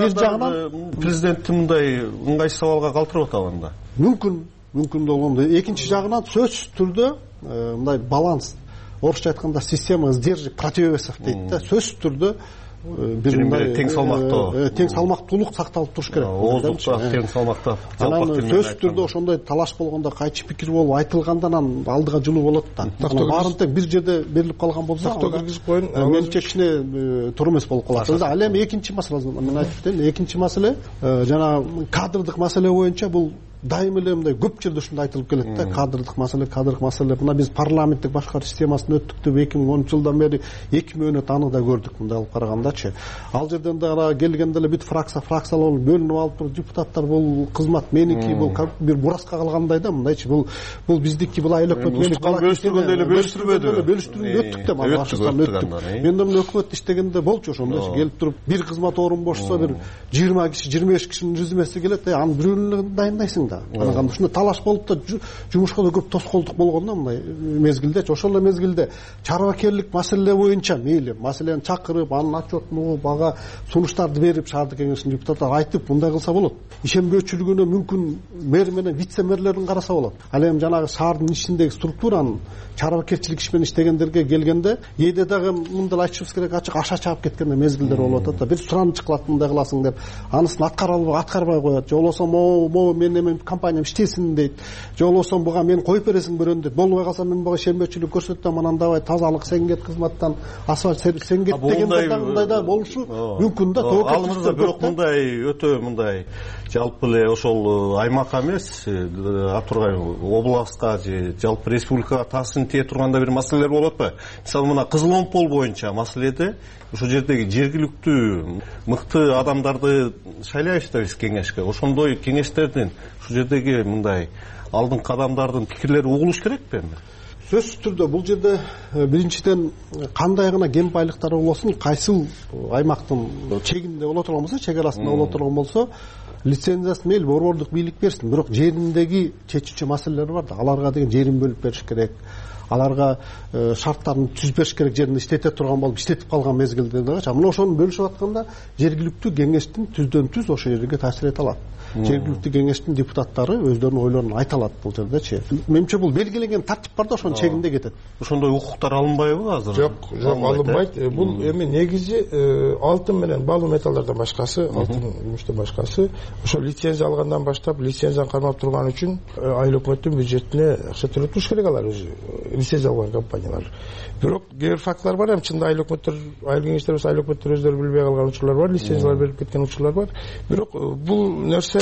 жагынан президенттин мындай ыңгайсыз сабалга калтырып атабы анда? Мүмкүн, мүмкүн болгондо. Экинчи жагынан сөзсүз түрдө мындай баланс, орусча айтканда система сдержек противовесов дейт да, сөзсүз түрдө бир мындай тең салмактуу тең салмактуулук сакталып туруш керек. Ооздукта тең салмакта. Анан сөзсүз түрдө ошондой талаш болгондо кайчы пикир болуп айтылганда анан алдыга жылуу болот да. Баарын тең бир жерде берилип калган болсо, тактоо киргизип коюн. Менимче кичине туура эмес болуп калат. Ал эми экинчи маселе, мен айтып кетейин, экинчи маселе жана кадрдык маселе боюнча бул дайым эле мындай көп жерде ушундай айтылып келет да, кадрдык маселе, кадрдык маселе. Мына биз парламенттик башкаруу системасын өттүк деп эки миң онунчу жылдан бери эки мөөнөт аны да көрдүк мындай алып карагандачы. Ал жерден да келгенде эле бүт фракция фракциялар бөлүнүп алып туруп, депутаттар бул кызмат меники, бул бир бураска калгандай да, мындайчы бул бул биздики, бул айыл өкмөт меники. Бөлүштүргөндө эле бөлүштүрбөдү. Бөлүштүрүп өттүк да, мага өттүк. Мен да мына өкмөт иштегенде болчу ошондойчу, келип туруп бир кызмат орун бошсо бир жыйырма киши, жыйырма беш кишинин резюмеси келет, анын бирөөнү дайындайсың да. Анан ушундай талаш болуп да жумушка да көп тоскоолдук болгон да мындай мезгилдечи. Ошол эле мезгилде чарбакерлик маселе боюнча мейли маселени чакырып, анын отчетун угуп, ага сунуштарды берип, шаардык кеңештин депутаттары айтып мындай кылса болот. Ишенбөөчүлүгүнө мүмкүн мэр менен вице мэрлерин караса болот. Ал эми жанагы шаардын ичиндеги структуранын чарбакерчилик иш менен иштегендерге келгенде эде дагы мындай айтышыбыз керек, ачык аша чаап кеткен мезгилдер болуп атат да. Бир сураныч кылат, мындай кыласың деп, анысын аткара албай аткарбай коет. Же болбосо могу мен эми компаниям иштесин дейт. Же болбосо буга мен коюп бересиң бирөөнү деп. Болбой калса мен буга ишенбөөчүлүк көрсөтөм, анан давай тазалык сен кет кызматтан, асфальт сервис сен кет дегендей мындай да болушу мүмкүн да. Ал мырза бирок мындай өтө мындай жалпы эле ошол аймакка эмес, атургай областка же жалпы республикага таасирин тие турганда бир маселелер болот атпайбы? Мисалы мына Кызыл Омпол боюнча маселеде ошол жердеги жергиликтүү мыкты адамдарды шайлайбыз да биз кеңешке. Ошондой кеңештердин ушул жердеги мындай алдыңкы адамдардын пикирлери угулуш керекпи эми? Сөзсүз түрдө бул жерде биринчиден кандай гана кен байлыктары болсун, кайсыл аймактын чегинде боло турган болсо, чек арасында боло турган болсо, лицензиясын мейли борбордук бийлик берсин. Бирок жериндеги чечүүчү маселелер бар да. Аларга деген жерин бөлүп бериш керек. Аларга шарттарын түзүп бериш керек, жеринде иштете турган болуп, иштетип калган мезгилдерде. Мына ошону бөлүшүп атканда жергиликтүү кеңештин түздөн түз ошо жерге таасир эте алат. Жергиликтүү кеңештин депутаттары өздөрүнүн ойлорун айта алат бул жердечи. Менимче бул белгиленген тартип бар да, ошонун чегинде кетет. Ошондой укуктар алынбайбы азыр? Жок, жок, алынбайт. Бул эми негизи алтын менен баалуу металлдардан башкасы, алтын, күмүштөн башкасы, ошо лицензия алгандан баштап, лицензияны кармап турган үчүн айыл өкмөттүн бюджетине акча төлөп туруш керек алар өзү. Лицензия алган компаниялар. Бирок кээ бир фактылар бар, эми чында айыл өкмөттөр, айыл кеңештер, айыл өкмөттөр өздөрү билбей калган учурлар бар, лицензиялар берип кеткен учурлар бар. Бирок бул нерсе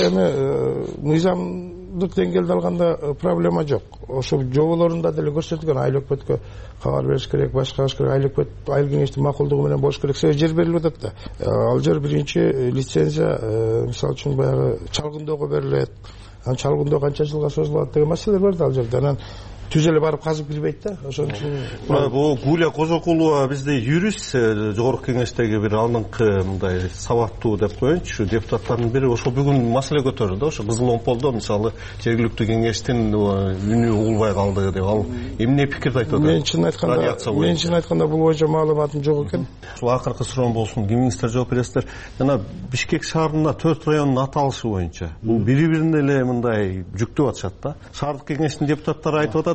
эми мыйзамдык деңгээлде алганда проблема жок. Ошо жоболорунда деле көрсөтүлгөн, айыл өкмөткө кабар бериш керек, башка кылыш керек, айыл өкмөт, айыл кеңештин макулдугу менен болуш керек. Себеби жер берилип атат да. Ал жер биринчи лицензия мисалы үчүн баягы чалгындоого берилет. Анан чалгындоо канча жылга созулат деген маселелер бар да ал жерде. Анан түз эле барып казып кирбейт да. Ошон үчүн бул Гуля Кожокулова бизде юрист, жогорку кеңештеги бир алдыңкы мындай сабаттуу деп коеюнчу, депутаттардын бири ошо бүгүн маселе көтөрдү да. Ошо Кызыл Омполдо мисалы жергиликтүү кеңештин үнү угулбай калды деп, ал эмне пикирди айтып атат? Мен чын айтканда, мен чын айтканда бул боюнча маалыматым жок экен. Ушул акыркы суроом болсун, кимиңиздер жооп бересиздер. Жана Бишкек шаарында төрт райондун аталышы боюнча бул бири-бирине эле мындай жүктөп атышат да. Шаардык кеңештин депутаттары айтып атат,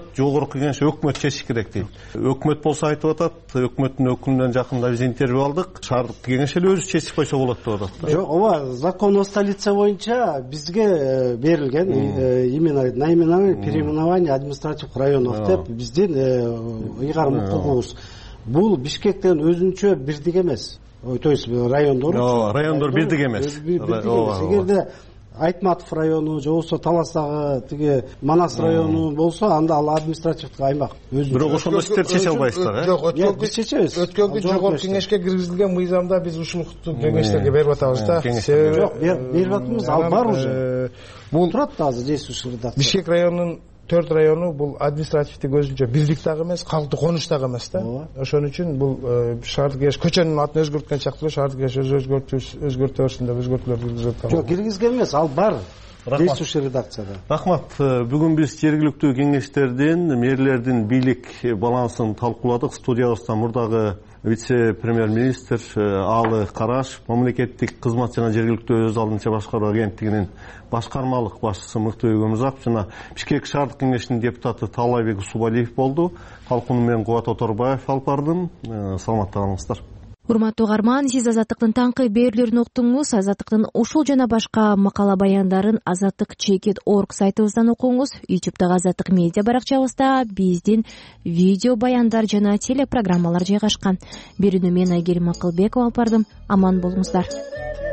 жогорку кеңеш өкмөт чечиш керек дейт. Өкмөт болсо айтып атат, өкмөттүн өкүлүнөн жакында биз интервью алдык, шаардык кеңеш эле өзү чечип койсо болот деп атат. Жок, ооба, закон о столице боюнча бизге берилген именно наименование переименование административных районов деп биздин ыйгарым укугубуз. Бул Бишкектен өзүнчө бирдик эмес. То есть райондор. Ооба, райондор бирдик эмес. Эгерде Айтматов району же болбосо Таластагы тиги Манас району болсо, анда ал административдик аймак. Бирок ошондо сиздер чече албайсыздар, э? Жок, өткөнгү жогорку кеңешке киргизилген мыйзамда биз ушулукту кеңештерге берип атабыз да. Жок, берип атабыз, ал бар уже. Бул турат да азыр действующий редакция. Бишкек районунун төрт району бул административдик өзүнчө бирдик дагы эмес, калктуу конуш дагы эмес да. Ошон үчүн бул шаардык кеңеш көчөнүн атын өзгөрткөн сыяктуу шаардык кеңеш өзү өзгөртө берсин деп өзгөртүүлөр киргизип атабыз. Жок, киргизген эмес, ал бар. Действующий редакцияда. Рахмат. Бүгүн биз жергиликтүү кеңештердин, мэрлердин бийлик балансын талкууладык. Студиябызда мурдагы вице-премьер-министр Алы Караш, мамлекеттик кызмат жана жергиликтүү өз алдынча башкаруу агенттигинин башкармалык башчысы Мыктыбек Өмүзаков жана Бишкек шаардык кеңешинин депутаты Таалайбек Усубалиев болду. Талкууну мен Кубат Оторбаев алып бардым. Саламатта калыңыздар. Урматтуу угарман, сиз Азаттыктын таңкы берүүлөрүн уктуңуз. Азаттыктын ушул жана башка макала баяндарын азаттык чекит орг сайтыбыздан окуңуз. ютубтагы Азаттык медиа баракчабызда биздин видео баяндар жана телепрограммалар жайгашкан. Берүүнү мен Айгерим Акылбекова алып бардым. Аман болуңуздар.